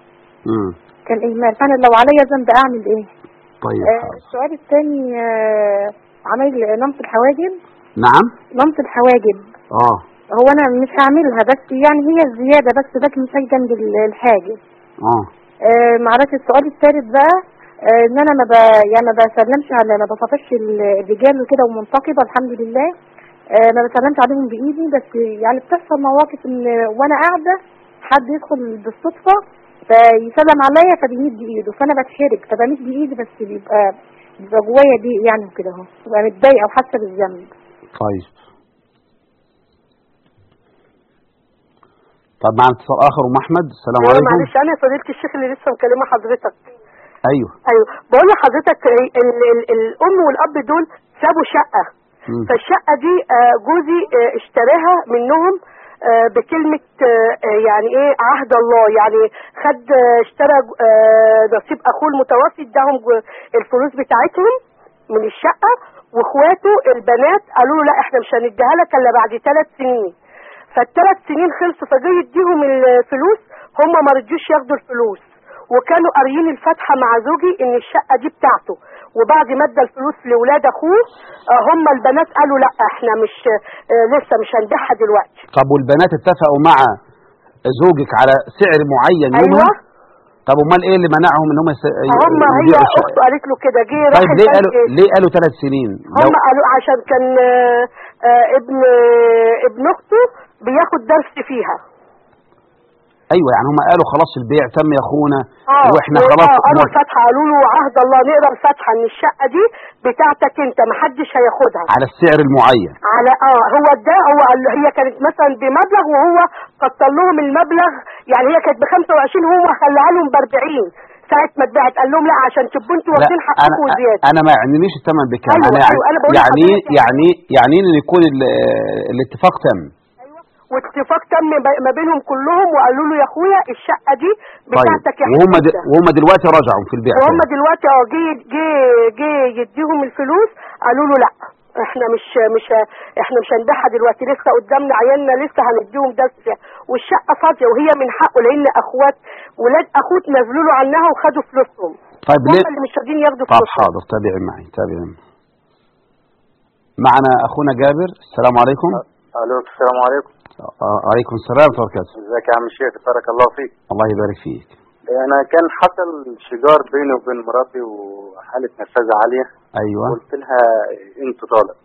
كان اهمال، فانا لو عليا ذنب اعمل ايه؟ طيب. السؤال الثاني عمل نمط الحواجب. نعم، نمط الحواجب. هو انا مش هعملها، بس يعني هي الزياده بس لكن مش هي جنب الحاجب. معرفش. السؤال الثالث بقى ان انا ما بسلمش على، ما بصافحش الرجال وكده، ومنتقبه الحمد لله. ما بسلمش عليهم بايدي، بس يعني بتحصل مواقف ان وانا قاعده حد يدخل بالصدفه فيسلم عليا فبيمد ايده، فانا بتحرج فبمد ايدي، بس بيبقى جوايا دي يعني كده اهو، ببقى متضايقه وحاسه بالذنب. طب معنا اتصال اخر. ام احمد. السلام عليكم. معلش انا فضيله الشيخ اللي لسه مكلمه حضرتك. ايوه بقول لحضرتك الام والاب دول سابوا شقه. فالشقه دي جوزي اشتراها منهم بكلمه يعني ايه عهد الله، يعني اشترى نصيب اخوه المتوفي، اداهم الفلوس بتاعتهم من الشقه، واخواته البنات قالوا له لا احنا مش هنديها لك الا بعد 3 سنين. فال3 سنين خلصوا، فجاي يديهم الفلوس، هم ما رضيوش ياخدوا الفلوس، وكانوا قاريين الفاتحه مع زوجي ان الشقه دي بتاعته. وبعد ما ادى الفلوس لاولاد اخوه هم البنات قالوا لا احنا مش لسه مش هنبيعها دلوقتي. طب والبنات اتفقوا مع زوجك على سعر معين يومها؟ ايوه. طب امال ايه اللي منعهم ان هم هي اخته قالت له كده، جه راح. طيب ليه قالوا 3 سنين؟ هم قالوا عشان كان ابن اخته بياخد درس فيها. ايوه، يعني هم قالوا خلاص البيع تم يا اخونا واحنا خلاص. قالوا الفاتحه، قالوا له عهد الله نقرا الفاتحه ان الشقه دي بتاعتك انت، ما حدش هياخدها على السعر المعين. على هو ده، هو قال له هي كانت مثلا بمبلغ وهو قتل لهم المبلغ، يعني هي كانت ب25 هو خلاها لهم ب40. ساعه ما اتباعت قال لهم لا عشان تبقوا انتوا واخدين حقكم وزياده. انا ما يعنيش الثمن بكام. يعني ان يكون الاتفاق تم. واتفاق تم ما بينهم كلهم، وقالوا له يا اخويا الشقه دي بتاعتك. طيب. وهم دلوقتي رجعوا في البيع. وهم دلوقتي جه يديهم الفلوس، قالوا له لا احنا مش هنبيعها دلوقتي، لسه قدامنا عيالنا لسه هنديهم درس، والشقه فاضيه وهي من حقه، لان ولاد اخوه نزلوا له عنها وخدوا فلوسهم. طيب هم اللي مش راضيين ياخدوا فلوسهم. طب حاضر، تابعي معي. معنا اخونا جابر. السلام عليكم. السلام عليكم. عليكم السلام ورحمة الله وبركاته. ازيك يا عم الشيخ، بارك الله فيك. الله يبارك فيك. انا كان حصل شجار بيني وبين مراتي وحالة نرفزة عالية. ايوه. قلت لها انت طالق.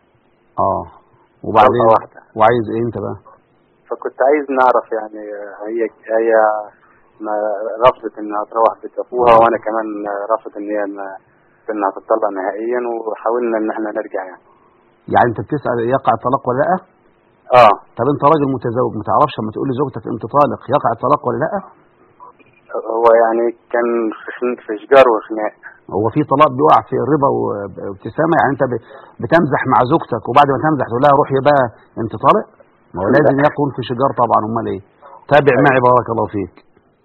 وبعدين وعايز ايه انت بقى؟ فكنت عايز نعرف يعني هي ما رفضت انها تروح بيت ابوها، وانا كمان رفضت ان هي انها تطلق نهائيا، وحاولنا ان احنا نرجع يعني. يعني انت بتسأل يقع الطلاق ولا لا؟ طب انت راجل متزوج، ما تعرفش لما تقول لزوجتك انت طالق يقع الطلاق ولا لا؟ هو يعني كان في شجار وخناق. هو في طلاق بيقع في رضا وابتسامه؟ يعني انت بتمزح مع زوجتك وبعد ما تمزح تقول لها روحي بقى انت طالق؟ ما هو لازم يكون في شجار طبعا. امال ايه؟ تابع معي بارك الله فيك.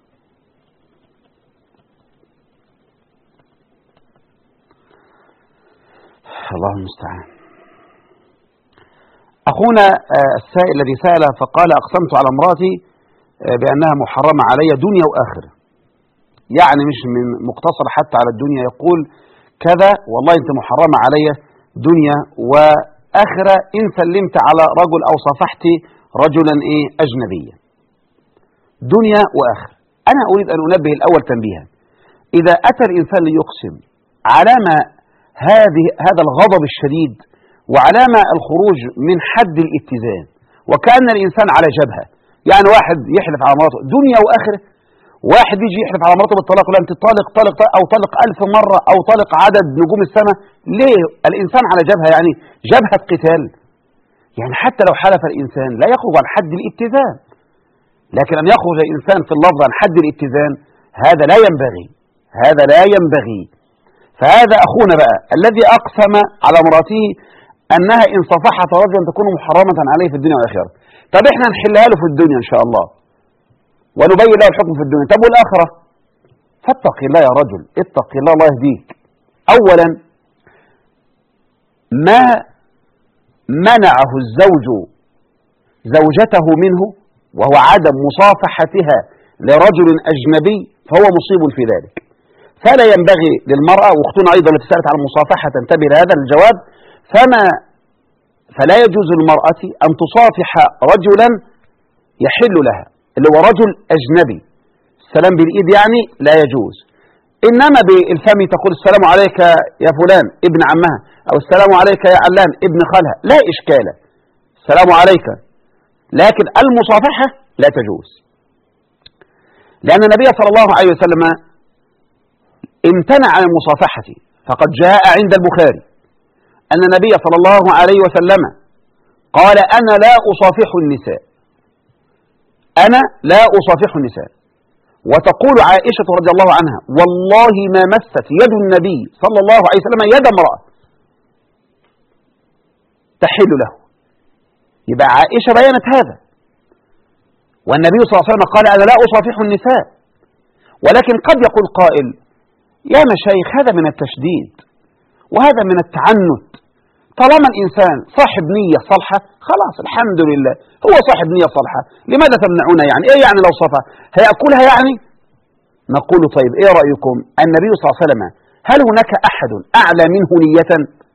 الله المستعان. أخونا السائل الذي سأل فقال أقسمت على امرأتي بأنها محرمة علي دنيا وآخرة، يعني مش من مقتصر حتى على الدنيا، يقول كذا والله أنت محرمة علي دنيا وآخرة إن سلمت على رجل أو صافحت رجلا أجنبيا. دنيا وآخرة. أنا أريد أن أنبه الأول تنبيها، إذا أتى الإنسان ليقسم على ما هذا الغضب الشديد وعلامة الخروج من حد الاتزان وكأن الإنسان على جبهة، يعني واحد يحلف على مراته دنيا وآخرة، واحد يجي يحلف على مراته بالطلاق ولا أنت طالق طالق أو طالق 1000 مرة أو طالق عدد نجوم السماء. ليه الإنسان على جبهة؟ يعني جبهة قتال. يعني حتى لو حلف الإنسان لا يخرج عن حد الاتزان، لكن أن يخرج الإنسان في اللفظ عن حد الاتزان هذا لا ينبغي، هذا لا ينبغي. فهذا أخونا بقى الذي أقسم على امرأته أنها إن صفحت رجلا تكون محرمة عليه في الدنيا والآخرة. طب إحنا نحلها له في الدنيا إن شاء الله ونبين له الحكم في الدنيا. طب والآخرة؟ فاتق الله يا رجل، اتق الله، الله يهديك. أولا ما منعه الزوج زوجته منه وهو عدم مصافحتها لرجل أجنبي فهو مصيب في ذلك. فلا ينبغي للمرأة، واختنا أيضا التي سألت عن المصافحة تنتبه لهذا الجواب، فلا يجوز للمرأة أن تصافح رجلا يحل لها اللي هو رجل أجنبي. السلام بالإيد يعني لا يجوز، إنما بالفم تقول السلام عليك يا فلان ابن عمها أو السلام عليك يا علان ابن خالها لا إشكال، السلام عليك. لكن المصافحة لا تجوز، لأن النبي صلى الله عليه وسلم امتنع عن المصافحة. فقد جاء عند البخاري أن النبي صلى الله عليه وسلم قال أنا لا أصافح النساء، أنا لا أصافح النساء. وتقول عائشة رضي الله عنها والله ما مست يد النبي صلى الله عليه وسلم يد امرأة تحل له. يبقى عائشة بيانت هذا، والنبي صلى الله عليه وسلم قال أنا لا أصافح النساء. ولكن قد يقول قائل يا مشايخ هذا من التشديد وهذا من التعنت، طالما الإنسان صاحب نية صالحة خلاص الحمد لله هو صاحب نية صالحة، لماذا تمنعون؟ يعني إيه يعني لو صفى هيأكلها يعني؟ نقول طيب إيه رأيكم؟ النبي صلى الله عليه وسلم هل هناك أحد أعلى منه نية؟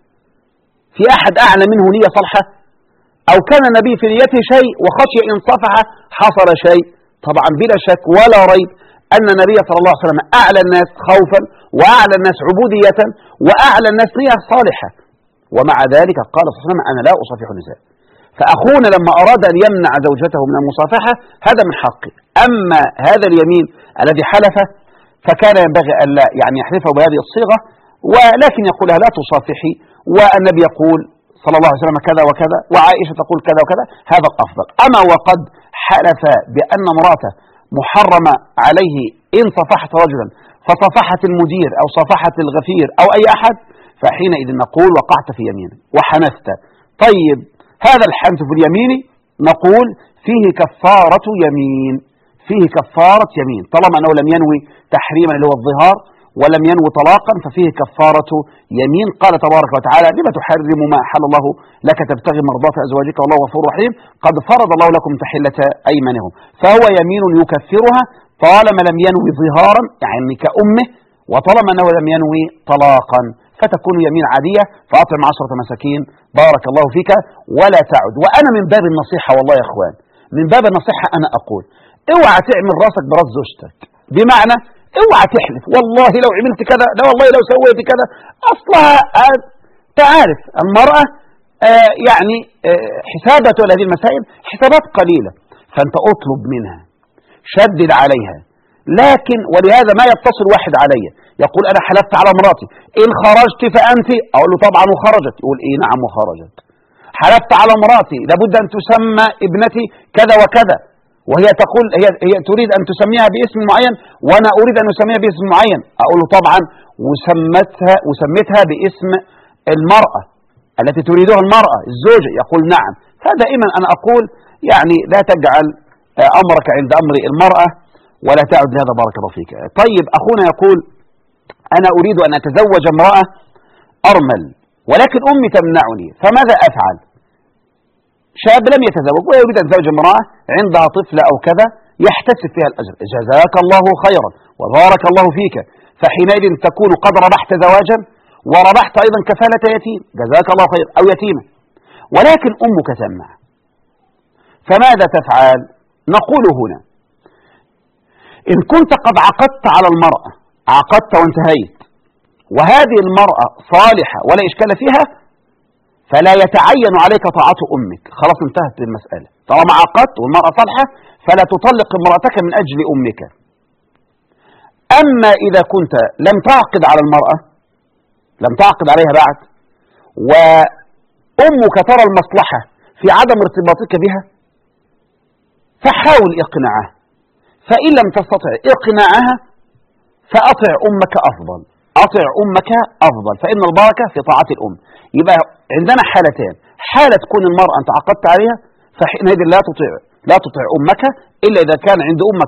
في أحد أعلى منه نية صالحة؟ أو كان النبي في نيته شيء وخشي إن صفح حصل شيء؟ طبعا بلا شك ولا ريب أن النبي صلى الله عليه وسلم أعلى الناس خوفا وأعلى الناس عبودية وأعلى الناس نية صالحة، ومع ذلك قال صلى الله عليه وسلم أنا لا أصافح النساء. فأخونا لما أراد أن يمنع زوجته من المصافحة هذا من حقه. أما هذا اليمين الذي حلفه فكان ينبغي أن لا يعني يحلفه بهذه الصيغة، ولكن يقولها لا تصافحي، والنبي يقول صلى الله عليه وسلم كذا وكذا وعائشة تقول كذا وكذا، هذا الأفضل. أما وقد حلف بأن امرأته محرمة عليه إن صفحت رجلا فصفحت المدير أو صفحت الغفير أو أي أحد، فحينئذ نقول وقعت في يمينه وحنثت. طيب هذا الحنث في اليمين نقول فيه كفارة يمين، فيه كفارة يمين طالما أنه لم ينوي تحريما اللي هو الظهار ولم ينوي طلاقا ففيه كفارة يمين. قال تبارك وتعالى لما تحرم ما أحل الله لك تبتغي مرضات أزواجك والله غفور رحيم قد فرض الله لكم تحلة أيمانهم، فهو يمين يكفرها طالما لم ينوي ظهارا يعني كأمه، وطالما أنه لم ينوي طلاقا فتكون يمين عادية. فأطعم 10 مساكين بارك الله فيك ولا تعد. وأنا من باب النصيحة والله يا أخوان، من باب النصيحة أنا أقول اوعى تعمل راسك براس زوجتك، بمعنى اوعى تحلف والله لو عملت كذا، لا والله لو سويت كذا. أصلها تعرف المرأة يعني حسابات هذه المسائل حسابات قليلة، فأنت أطلب منها شدد عليها. لكن ولهذا ما يتصل واحد علي يقول أنا حلفت على مراتي إن خرجت فأنت، أقول له طبعا وخرجت، يقول إيه نعم وخرجت. حلفت على مراتي لابد أن تسمى ابنتي كذا وكذا، وهي تقول هي تريد أن تسميها باسم معين وأنا أريد أن أسميها باسم معين، أقول له طبعا وسميتها باسم المرأة التي تريدها المرأة الزوجة، يقول نعم. فدائما أنا أقول يعني لا تجعل أمرك عند أمر المرأة ولا تعد لهذا، بارك الله فيك. طيب أخونا يقول أنا أريد أن أتزوج امرأة أرمل ولكن أمي تمنعني، فماذا أفعل؟ شاب لم يتزوج ويريد أن يتزوج امرأة عندها طفلة أو كذا يحتسب فيها الأجر، جزاك الله خيرا وبارك الله فيك، فحينئذ تكون قد ربحت زواجا وربحت أيضا كفالة يتيم، جزاك الله خير، أو يتيمة. ولكن أمك تمنع، فماذا تفعل؟ نقول هنا إن كنت قد عقدت على المرأة، عقدت وانتهيت، وهذه المرأة صالحة ولا إشكال فيها، فلا يتعين عليك طاعة أمك، خلاص انتهت المسألة. طالما عقدت والمرأة صالحة فلا تطلق امرأتك من أجل أمك. أما إذا كنت لم تعقد على المرأة، لم تعقد عليها بعد، وأمك ترى المصلحة في عدم ارتباطك بها، فحاول إقناعها، فإن لم تستطع إقناعها فأطع أمك أفضل، أطع أمك أفضل، فإن البركة في طاعة الأم. يبقى عندنا حالتين، حالة تكون المرأة أنت عقدت عليها فحينئذ لا تطع أمك إلا إذا كان عند أمك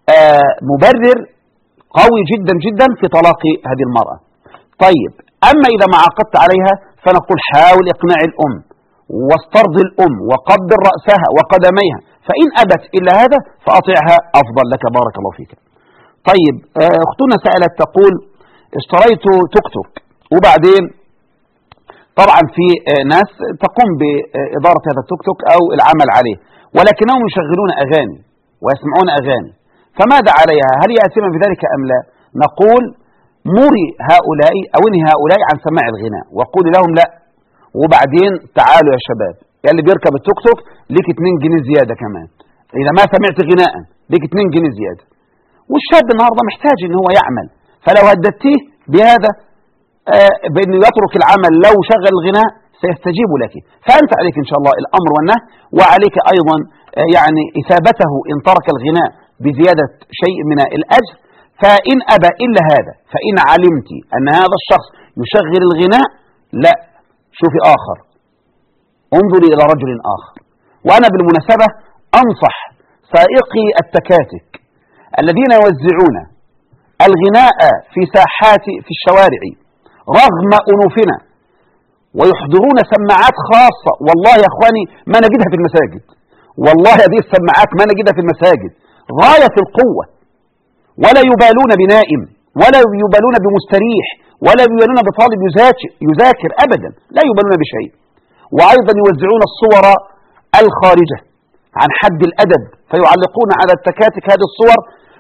مبرر قوي جدا جدا في طلاق هذه المرأة. طيب أما إذا ما عقدت عليها فنقول حاول إقناع الأم واسترضي الأم وقبل رأسها وقدميها، فإن أبت إلا هذا فأطيعها أفضل لك، بارك الله فيك. طيب أختنا سألت تقول اشتريت توك توك، وبعدين طبعا في ناس تقوم بإدارة هذا التوك توك أو العمل عليه، ولكنهم يشغلون أغاني ويسمعون أغاني، فماذا عليها؟ هل يأثم بذلك أم لا؟ نقول مري هؤلاء أو انهي هؤلاء عن سماع الغناء وقول لهم لا، وبعدين تعالوا يا شباب، يعني اللي بيركب التوك توك ليك 2 جنيه زيادة كمان، إذا ما سمعت غناء ليك 2 جنيه زيادة. والشاب النهاردة محتاج إن هو يعمل، فلو هددتيه بهذا بأنه يترك العمل لو شغل الغناء سيستجيب لك، فأنت عليك إن شاء الله الأمر والنهي، وعليك أيضا يعني إثابته إن ترك الغناء بزيادة شيء من الأجر. فإن أبى إلا هذا، فإن علمت أن هذا الشخص يشغل الغناء لا، شوفي آخر، انظري إلى رجل آخر. وأنا بالمناسبة أنصح سائقي التكاتك الذين يوزعون الغناء في ساحات في الشوارع رغم أنوفنا ويحضرون سماعات خاصة، والله يا أخواني ما نجدها في المساجد، والله هذه السماعات ما نجدها في المساجد غاية القوة، ولا يبالون بنائم ولا يبالون بمستريح ولا يبالون بطالب يذاكر أبدا، لا يبالون بشيء. وأيضا يوزعون الصور الخارجة عن حد الأدب، فيعلقون على التكاتك هذه الصور،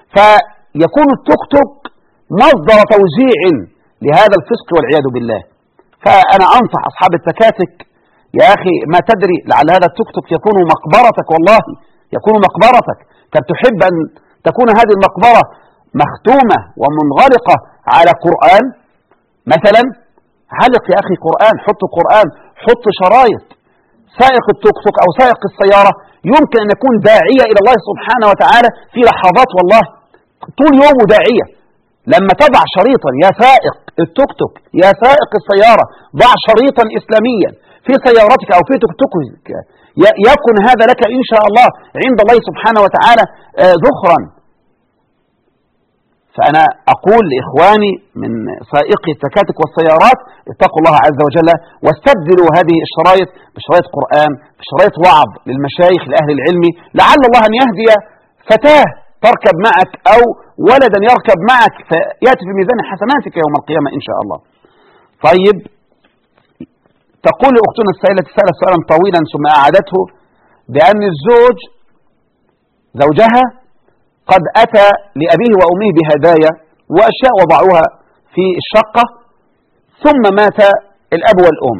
فيكون التوك توك مصدر توزيع لهذا الفسق والعياذ بالله. فأنا أنصح أصحاب التكاتك يا أخي ما تدري لعل هذا التوك توك يكون مقبرتك، والله يكون مقبرتك. كنت تحب أن تكون هذه المقبرة مختومة ومنغلقة على قرآن مثلا، علق يا أخي قرآن، حط قرآن، حط شرايط. سائق التوك توك أو سائق السيارة يمكن أن يكون داعية إلى الله سبحانه وتعالى في لحظات، والله طول يومه داعية. لما تضع شريطا يا سائق التوك توك يا سائق السيارة، ضع شريطا إسلاميا في سيارتك أو في توك توكك، يكن هذا لك إن شاء الله عند الله سبحانه وتعالى ذخرا. فأنا أقول لإخواني من سائقي التكاتك والسيارات اتقوا الله عز وجل واستبدلوا هذه الشرايط بشرايط قرآن، بشرايط وعظ للمشايخ لأهل العلم، لعل الله أن يهدي فتاة تركب معك أو ولدا يركب معك فيأتي في ميزان حسناتك يوم القيامة إن شاء الله. طيب تقول أختنا السائلة سألت سؤالا طويلا ثم أعادته بأن الزوج زوجها قد أتى لأبيه وأمه بهدايا وأشياء وضعوها في الشقة، ثم مات الأب والأم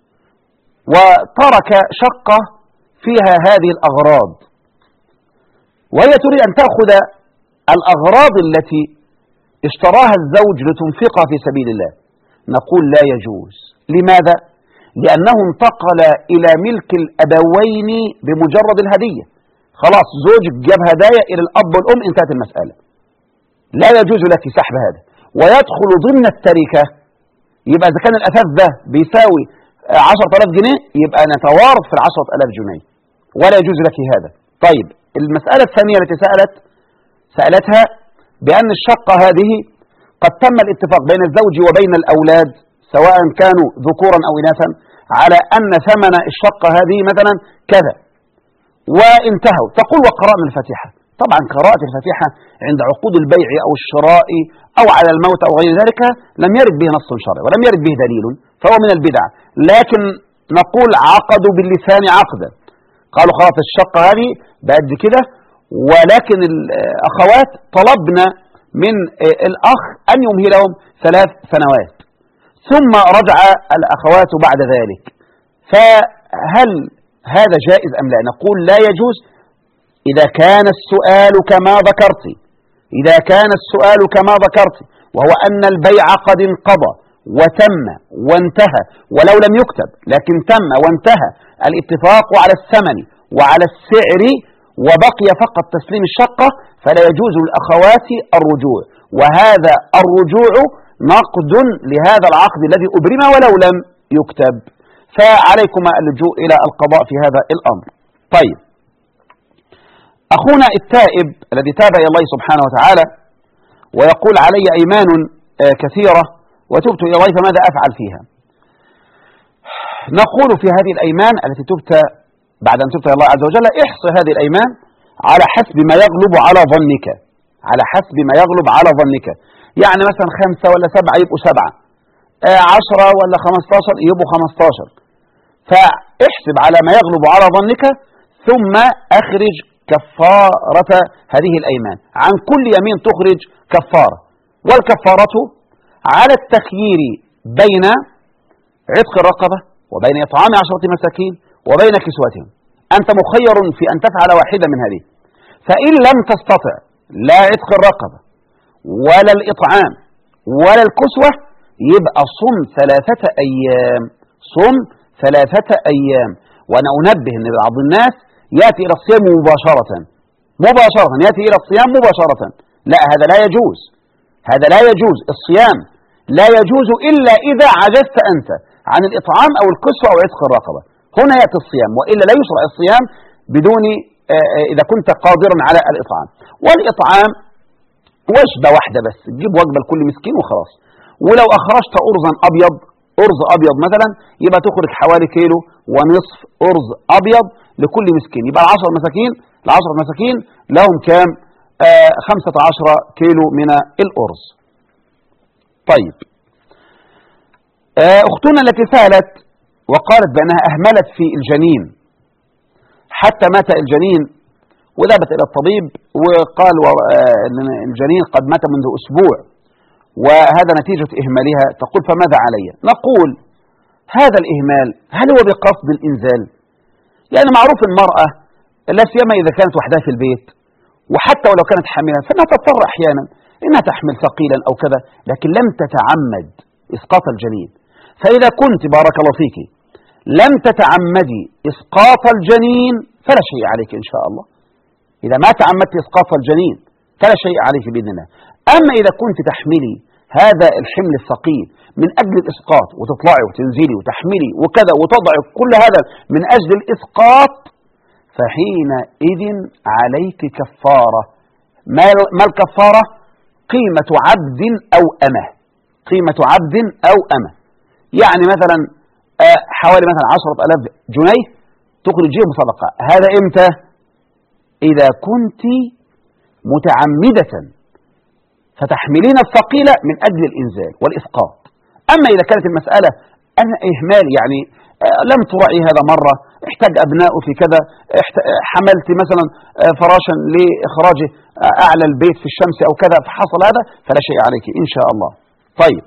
وترك شقة فيها هذه الأغراض، وهي تريد أن تأخذ الأغراض التي اشتراها الزوج لتنفقها في سبيل الله. نقول لا يجوز. لماذا؟ لأنه انتقل إلى ملك الأبوين بمجرد الهدية. خلاص زوجك جاب هدايا إلى الأب والأم، انتهت المسألة، لا يجوز لك سحب هذا. ويدخل ضمن التركة، يبقى إذا كان الأثاث ده بيساوي 10,000 جنيه يبقى نتوارث في 10,000 جنيه، ولا يجوز لك هذا. طيب المسألة الثانية التي سألتها بأن الشقة هذه قد تم الاتفاق بين الزوج وبين الأولاد سواء كانوا ذكورا أو إناثا على أن ثمن الشقة هذه مثلا كذا، وانتهوا. تقول وقرأنا الفاتحة. طبعا قراءة الفاتحة عند عقود البيع أو الشراء أو على الموت أو غير ذلك لم يرد به نص شرعي ولم يرد به دليل، فهو من البدع. لكن نقول عقدوا باللسان عقدا، قالوا خلاص الشقة هذه بقد كده، ولكن الأخوات طلبنا من الأخ أن يمهلهم 3 سنوات، ثم رجع الأخوات بعد ذلك. فهل هذا جائز أم لا؟ نقول لا يجوز إذا كان السؤال كما ذكرت، إذا كان السؤال كما ذكرت، وهو أن البيع قد انقضى وتم وانتهى ولو لم يكتب، لكن تم وانتهى الاتفاق على الثمن وعلى السعر وبقي فقط تسليم الشقة، فلا يجوز للأخوات الرجوع، وهذا الرجوع نقد لهذا العقد الذي أبرم ولو لم يكتب، فعليكما اللجوء إلى القضاء في هذا الأمر. طيب أخونا التائب الذي تاب إلى الله سبحانه وتعالى ويقول علي أيمان كثيرة وتبت إلى الله فماذا أفعل فيها؟ نقول في هذه الأيمان التي تبت بعد أن تبت إلى الله عز وجل احصي هذه الأيمان على حسب ما يغلب على ظنك، على حسب ما يغلب على ظنك. يعني مثلا 5 ولا 7 يبقوا 7، 10 ولا 15 يبقوا 15، فاحسب على ما يغلب على ظنك ثم أخرج كفارة هذه الأيمان. عن كل يمين تخرج كفارة، والكفارة على التخيير بين عتق الرقبة وبين إطعام 10 مساكين وبين كسوتهم. أنت مخير في أن تفعل واحدة من هذه، فإن لم تستطع لا عتق الرقبة ولا الإطعام ولا الكسوة يبقى صم 3 أيام، صم 3 أيام. وأنا أنبه أن بعض الناس يأتي إلى الصيام مباشرة، يأتي إلى الصيام مباشرة. لا، هذا لا يجوز، هذا لا يجوز. الصيام لا يجوز إلا إذا عجزت أنت عن الإطعام أو الكسوة أو عتق الرقبة، هنا يأتي الصيام، وإلا لا يشرع الصيام بدون إذا كنت قادرا على الإطعام. والإطعام وجبة واحدة بس، تجيب وجبة لكل مسكين وخلاص. ولو أخرجت أرزا أبيض، أرز أبيض مثلا، يبقى تخرج حوالي 1.5 كيلو أرز أبيض لكل مسكين، يبقى 10 مساكين، ال10 مساكين لهم كام؟ 15 كيلو من الأرز. طيب أختنا التي سألت وقالت بأنها أهملت في الجنين حتى مات الجنين وذهبت إلى الطبيب وقال أن الجنين قد مات منذ أسبوع وهذا نتيجة إهمالها. تقول فماذا علي؟ نقول هذا الإهمال هل هو بقصد الإنزال؟ يعني معروف المرأة لا سيما إذا كانت وحدها في البيت، وحتى ولو كانت حاملا فإنها تضطر أحيانا إنها تحمل ثقيلا أو كذا، لكن لم تتعمد إسقاط الجنين. فإذا كنت بارك الله فيك لم تتعمدي إسقاط الجنين فلا شيء عليك إن شاء الله. إذا ما تعمدت إسقاط الجنين فلا شيء عليك بإذن الله. أما إذا كنت تحملي هذا الحمل الثقيل من أجل الإسقاط وتطلعي وتنزلي وتحملي وكذا وتضعي كل هذا من أجل الإسقاط، فحينئذ عليك كفارة. ما الكفارة؟ قيمة عبد أو أمة، قيمة عبد أو أمة. يعني مثلا حوالي مثلا 10,000 جنيه تخرجيهم صدقة. هذا إمتى؟ إذا كنت متعمدة فتحملين الثقيلة من أجل الإنزال والإسقاط. أما إذا كانت المسألة أنا إهمال، يعني لم تراعي هذا مرة، احتاج أبناء في كذا، حملت مثلا فراشا لإخراجه أعلى البيت في الشمس أو كذا فحصل هذا، فلا شيء عليك إن شاء الله. طيب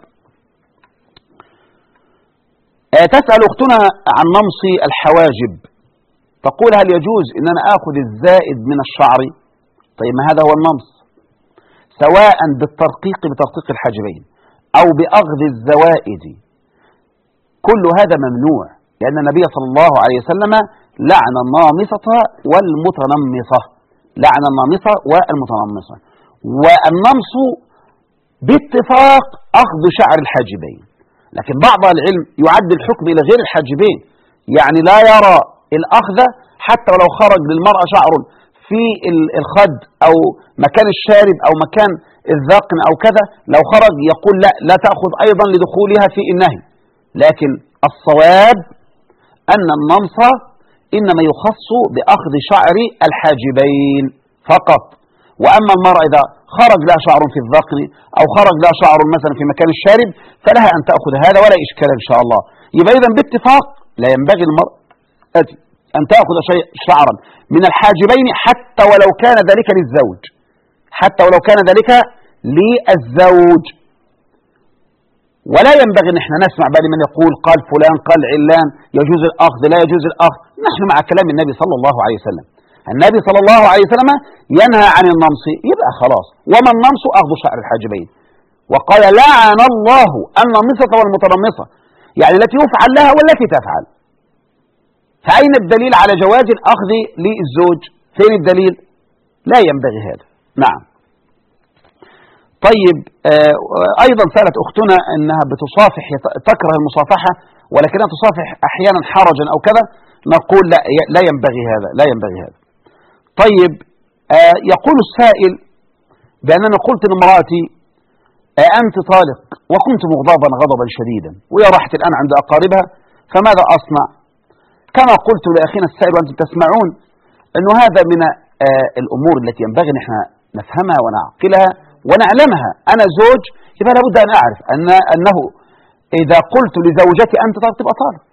تسأل أختنا عن نمص الحواجب، تقول هل يجوز أن أنا أخذ الزائد من الشعر؟ طيب ما هذا هو النمص، سواء بالترقيق بترقيق الحاجبين أو بأخذ الزوائد، كل هذا ممنوع. لأن النبي صلى الله عليه وسلم لعن النامصة والمتنمصة، لعن النامصة والمتنمصة. والنمص باتفاق أخذ شعر الحاجبين، لكن بعض العلم يعد الحكم إلى غير الحاجبين، يعني لا يرى الأخذ حتى ولو خرج للمرأة شعر في الخد أو مكان الشارب أو مكان الذقن أو كذا، لو خرج يقول لا تأخذ أيضا لدخولها في النهي. لكن الصواب أن النمص إنما يخص بأخذ شعر الحاجبين فقط. وأما المرأة إذا خرج لها شعر في الذقن أو خرج لها شعر مثلا في مكان الشارب فلها أن تأخذ هذا ولا إشكال إن شاء الله. يبقى إذن باتفاق لا ينبغي المرأة أن تأخذ شعرا من الحاجبين حتى ولو كان ذلك للزوج، حتى ولو كان ذلك للزوج. ولا ينبغي ان احنا نسمع بقى من يقول قال فلان قال علان يجوز الأخذ لا يجوز الأخذ. نحن مع كلام النبي صلى الله عليه وسلم. النبي صلى الله عليه وسلم ينهى عن النمص، يبقى خلاص. وما النمص أخذ شعر الحاجبين. وقال لعن الله النامصة والمتنمصة، يعني التي يفعل لها والتي تفعل. فأين الدليل على جواز الأخذ للزوج؟ فين الدليل؟ لا ينبغي هذا. نعم. طيب أيضا سألت أختنا أنها بتصافح، تكره المصافحة ولكنها تصافح أحيانا حرجا أو كذا. نقول لا ينبغي هذا، لا ينبغي هذا. طيب يقول السائل بأننا قلت لامرأتي أنت طالق وكنت مغضبا غضبا شديدا وهي راحت الآن عند أقاربها، فماذا أصنع؟ كما قلت لأخينا السائل وأنتم تسمعون أنه هذا من الأمور التي ينبغي أن احنا نفهمها ونعقلها ونعلمها. أنا زوج يبقى لابد أن أعرف أنه إذا قلت لزوجتي أنت طالق تبقى طالق.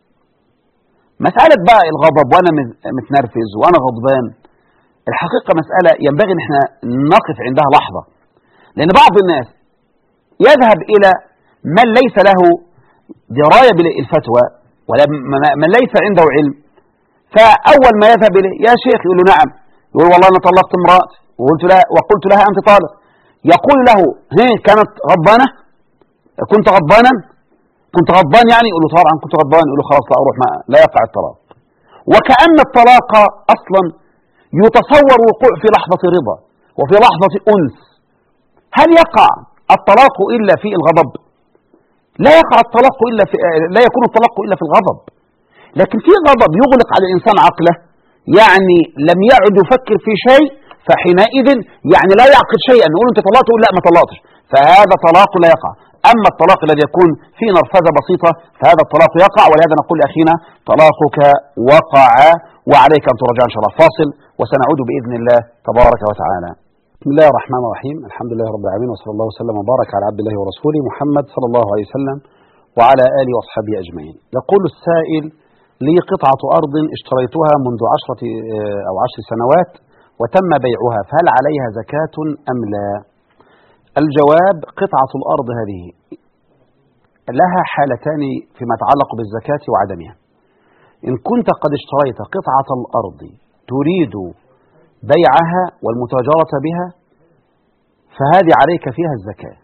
مسألة بقى الغضب وأنا متنرفز وأنا غضبان، الحقيقة مسألة ينبغي أن احنا نقف عندها لحظة، لأن بعض الناس يذهب إلى من ليس له دراية بالفتوى ولا من ليس عنده علم، فأول ما يذهب إليه يا شيخ يقول له نعم، يقول والله أنا طلقت امرأتي وقلت لها أنت طالق. يقول له كانت غضبانة؟ كنت غضبانا؟ كنت غضبان يعني؟ يقول له طبعا كنت غضبان. يقول له خلاص لا أروح، لا يقع الطلاق. وكأن الطلاق أصلا يتصور وقوع في لحظة رضا وفي لحظة أنس. هل يقع الطلاق إلا في الغضب؟ لا يقع الطلاق إلا في لا يكون الطلاق إلا في الغضب. لكن في غضب يغلق على الإنسان عقله، يعني لم يعد يفكر في شيء، فحينئذ يعني لا يعقد شيئا. نقول أنت طلقت، يقول لا ما طلقتش، فهذا طلاق لا يقع. أما الطلاق الذي يكون فيه نرفزة بسيطة فهذا الطلاق يقع. ولهذا نقول لأخينا طلاقك وقع وعليك أن ترجع إن شاء الله. فاصل وسنعود بإذن الله تبارك وتعالى. بسم الله الرحمن الرحيم، الحمد لله رب العالمين، وصلى الله وسلم وبارك على عبد الله ورسوله محمد صلى الله عليه وسلم وعلى آله وأصحابه أجمعين. يقول السائل لي قطعة أرض اشتريتها منذ 10 سنوات وتم بيعها، فهل عليها زكاة أم لا؟ الجواب قطعة الأرض هذه لها حالتان فيما يتعلق بالزكاة وعدمها. إن كنت قد اشتريت قطعة الأرض تريد بيعها والمتاجرة بها فهذه عليك فيها الزكاة.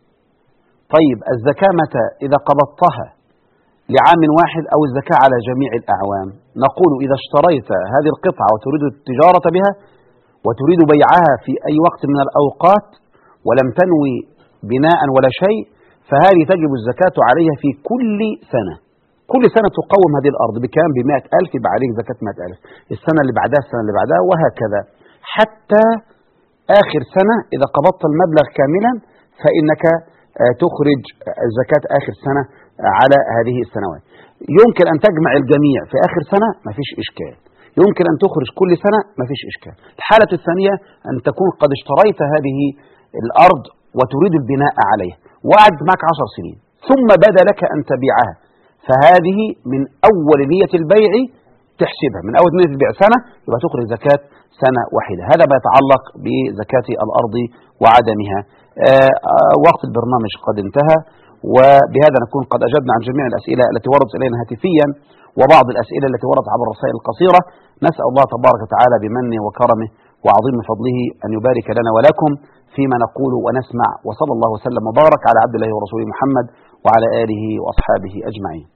طيب الزكاة متى؟ إذا قبضتها لعام واحد أو الزكاة على جميع الأعوام؟ نقول إذا اشتريت هذه القطعة وتريد التجارة بها وتريد بيعها في أي وقت من الأوقات ولم تنوي بناء ولا شيء فهذه تجب الزكاة عليها في كل سنة. كل سنة تقوم هذه الأرض بكام؟ ب100,000 يبقى عليك زكاة 100,000. السنة اللي بعدها، السنة اللي بعدها، وهكذا حتى آخر سنة. إذا قبضت المبلغ كاملا فإنك تخرج زكاة آخر سنة على هذه السنوات. يمكن أن تجمع الجميع في آخر سنة، ما فيش إشكال. يمكن أن تخرج كل سنة، ما فيش إشكال. الحالة الثانية أن تكون قد اشتريت هذه الأرض وتريد البناء عليها وقعد معك 10 سنين ثم بدا لك أن تبيعها، فهذه من أول نية البيع تحسبها، من أول نية البيع سنة يبقى تخرج زكاة سنة واحدة. هذا ما يتعلق بزكاة الأرض وعدمها. وقت البرنامج قد انتهى، وبهذا نكون قد أجبنا عن جميع الأسئلة التي وردت إلينا هاتفيا وبعض الأسئلة التي وردت عبر الرسائل القصيرة. نسأل الله تبارك وتعالى بمنه وكرمه وعظيم فضله أن يبارك لنا ولكم فيما نقول ونسمع، وصلى الله وسلم وبارك على عبد الله ورسوله محمد وعلى آله وأصحابه أجمعين.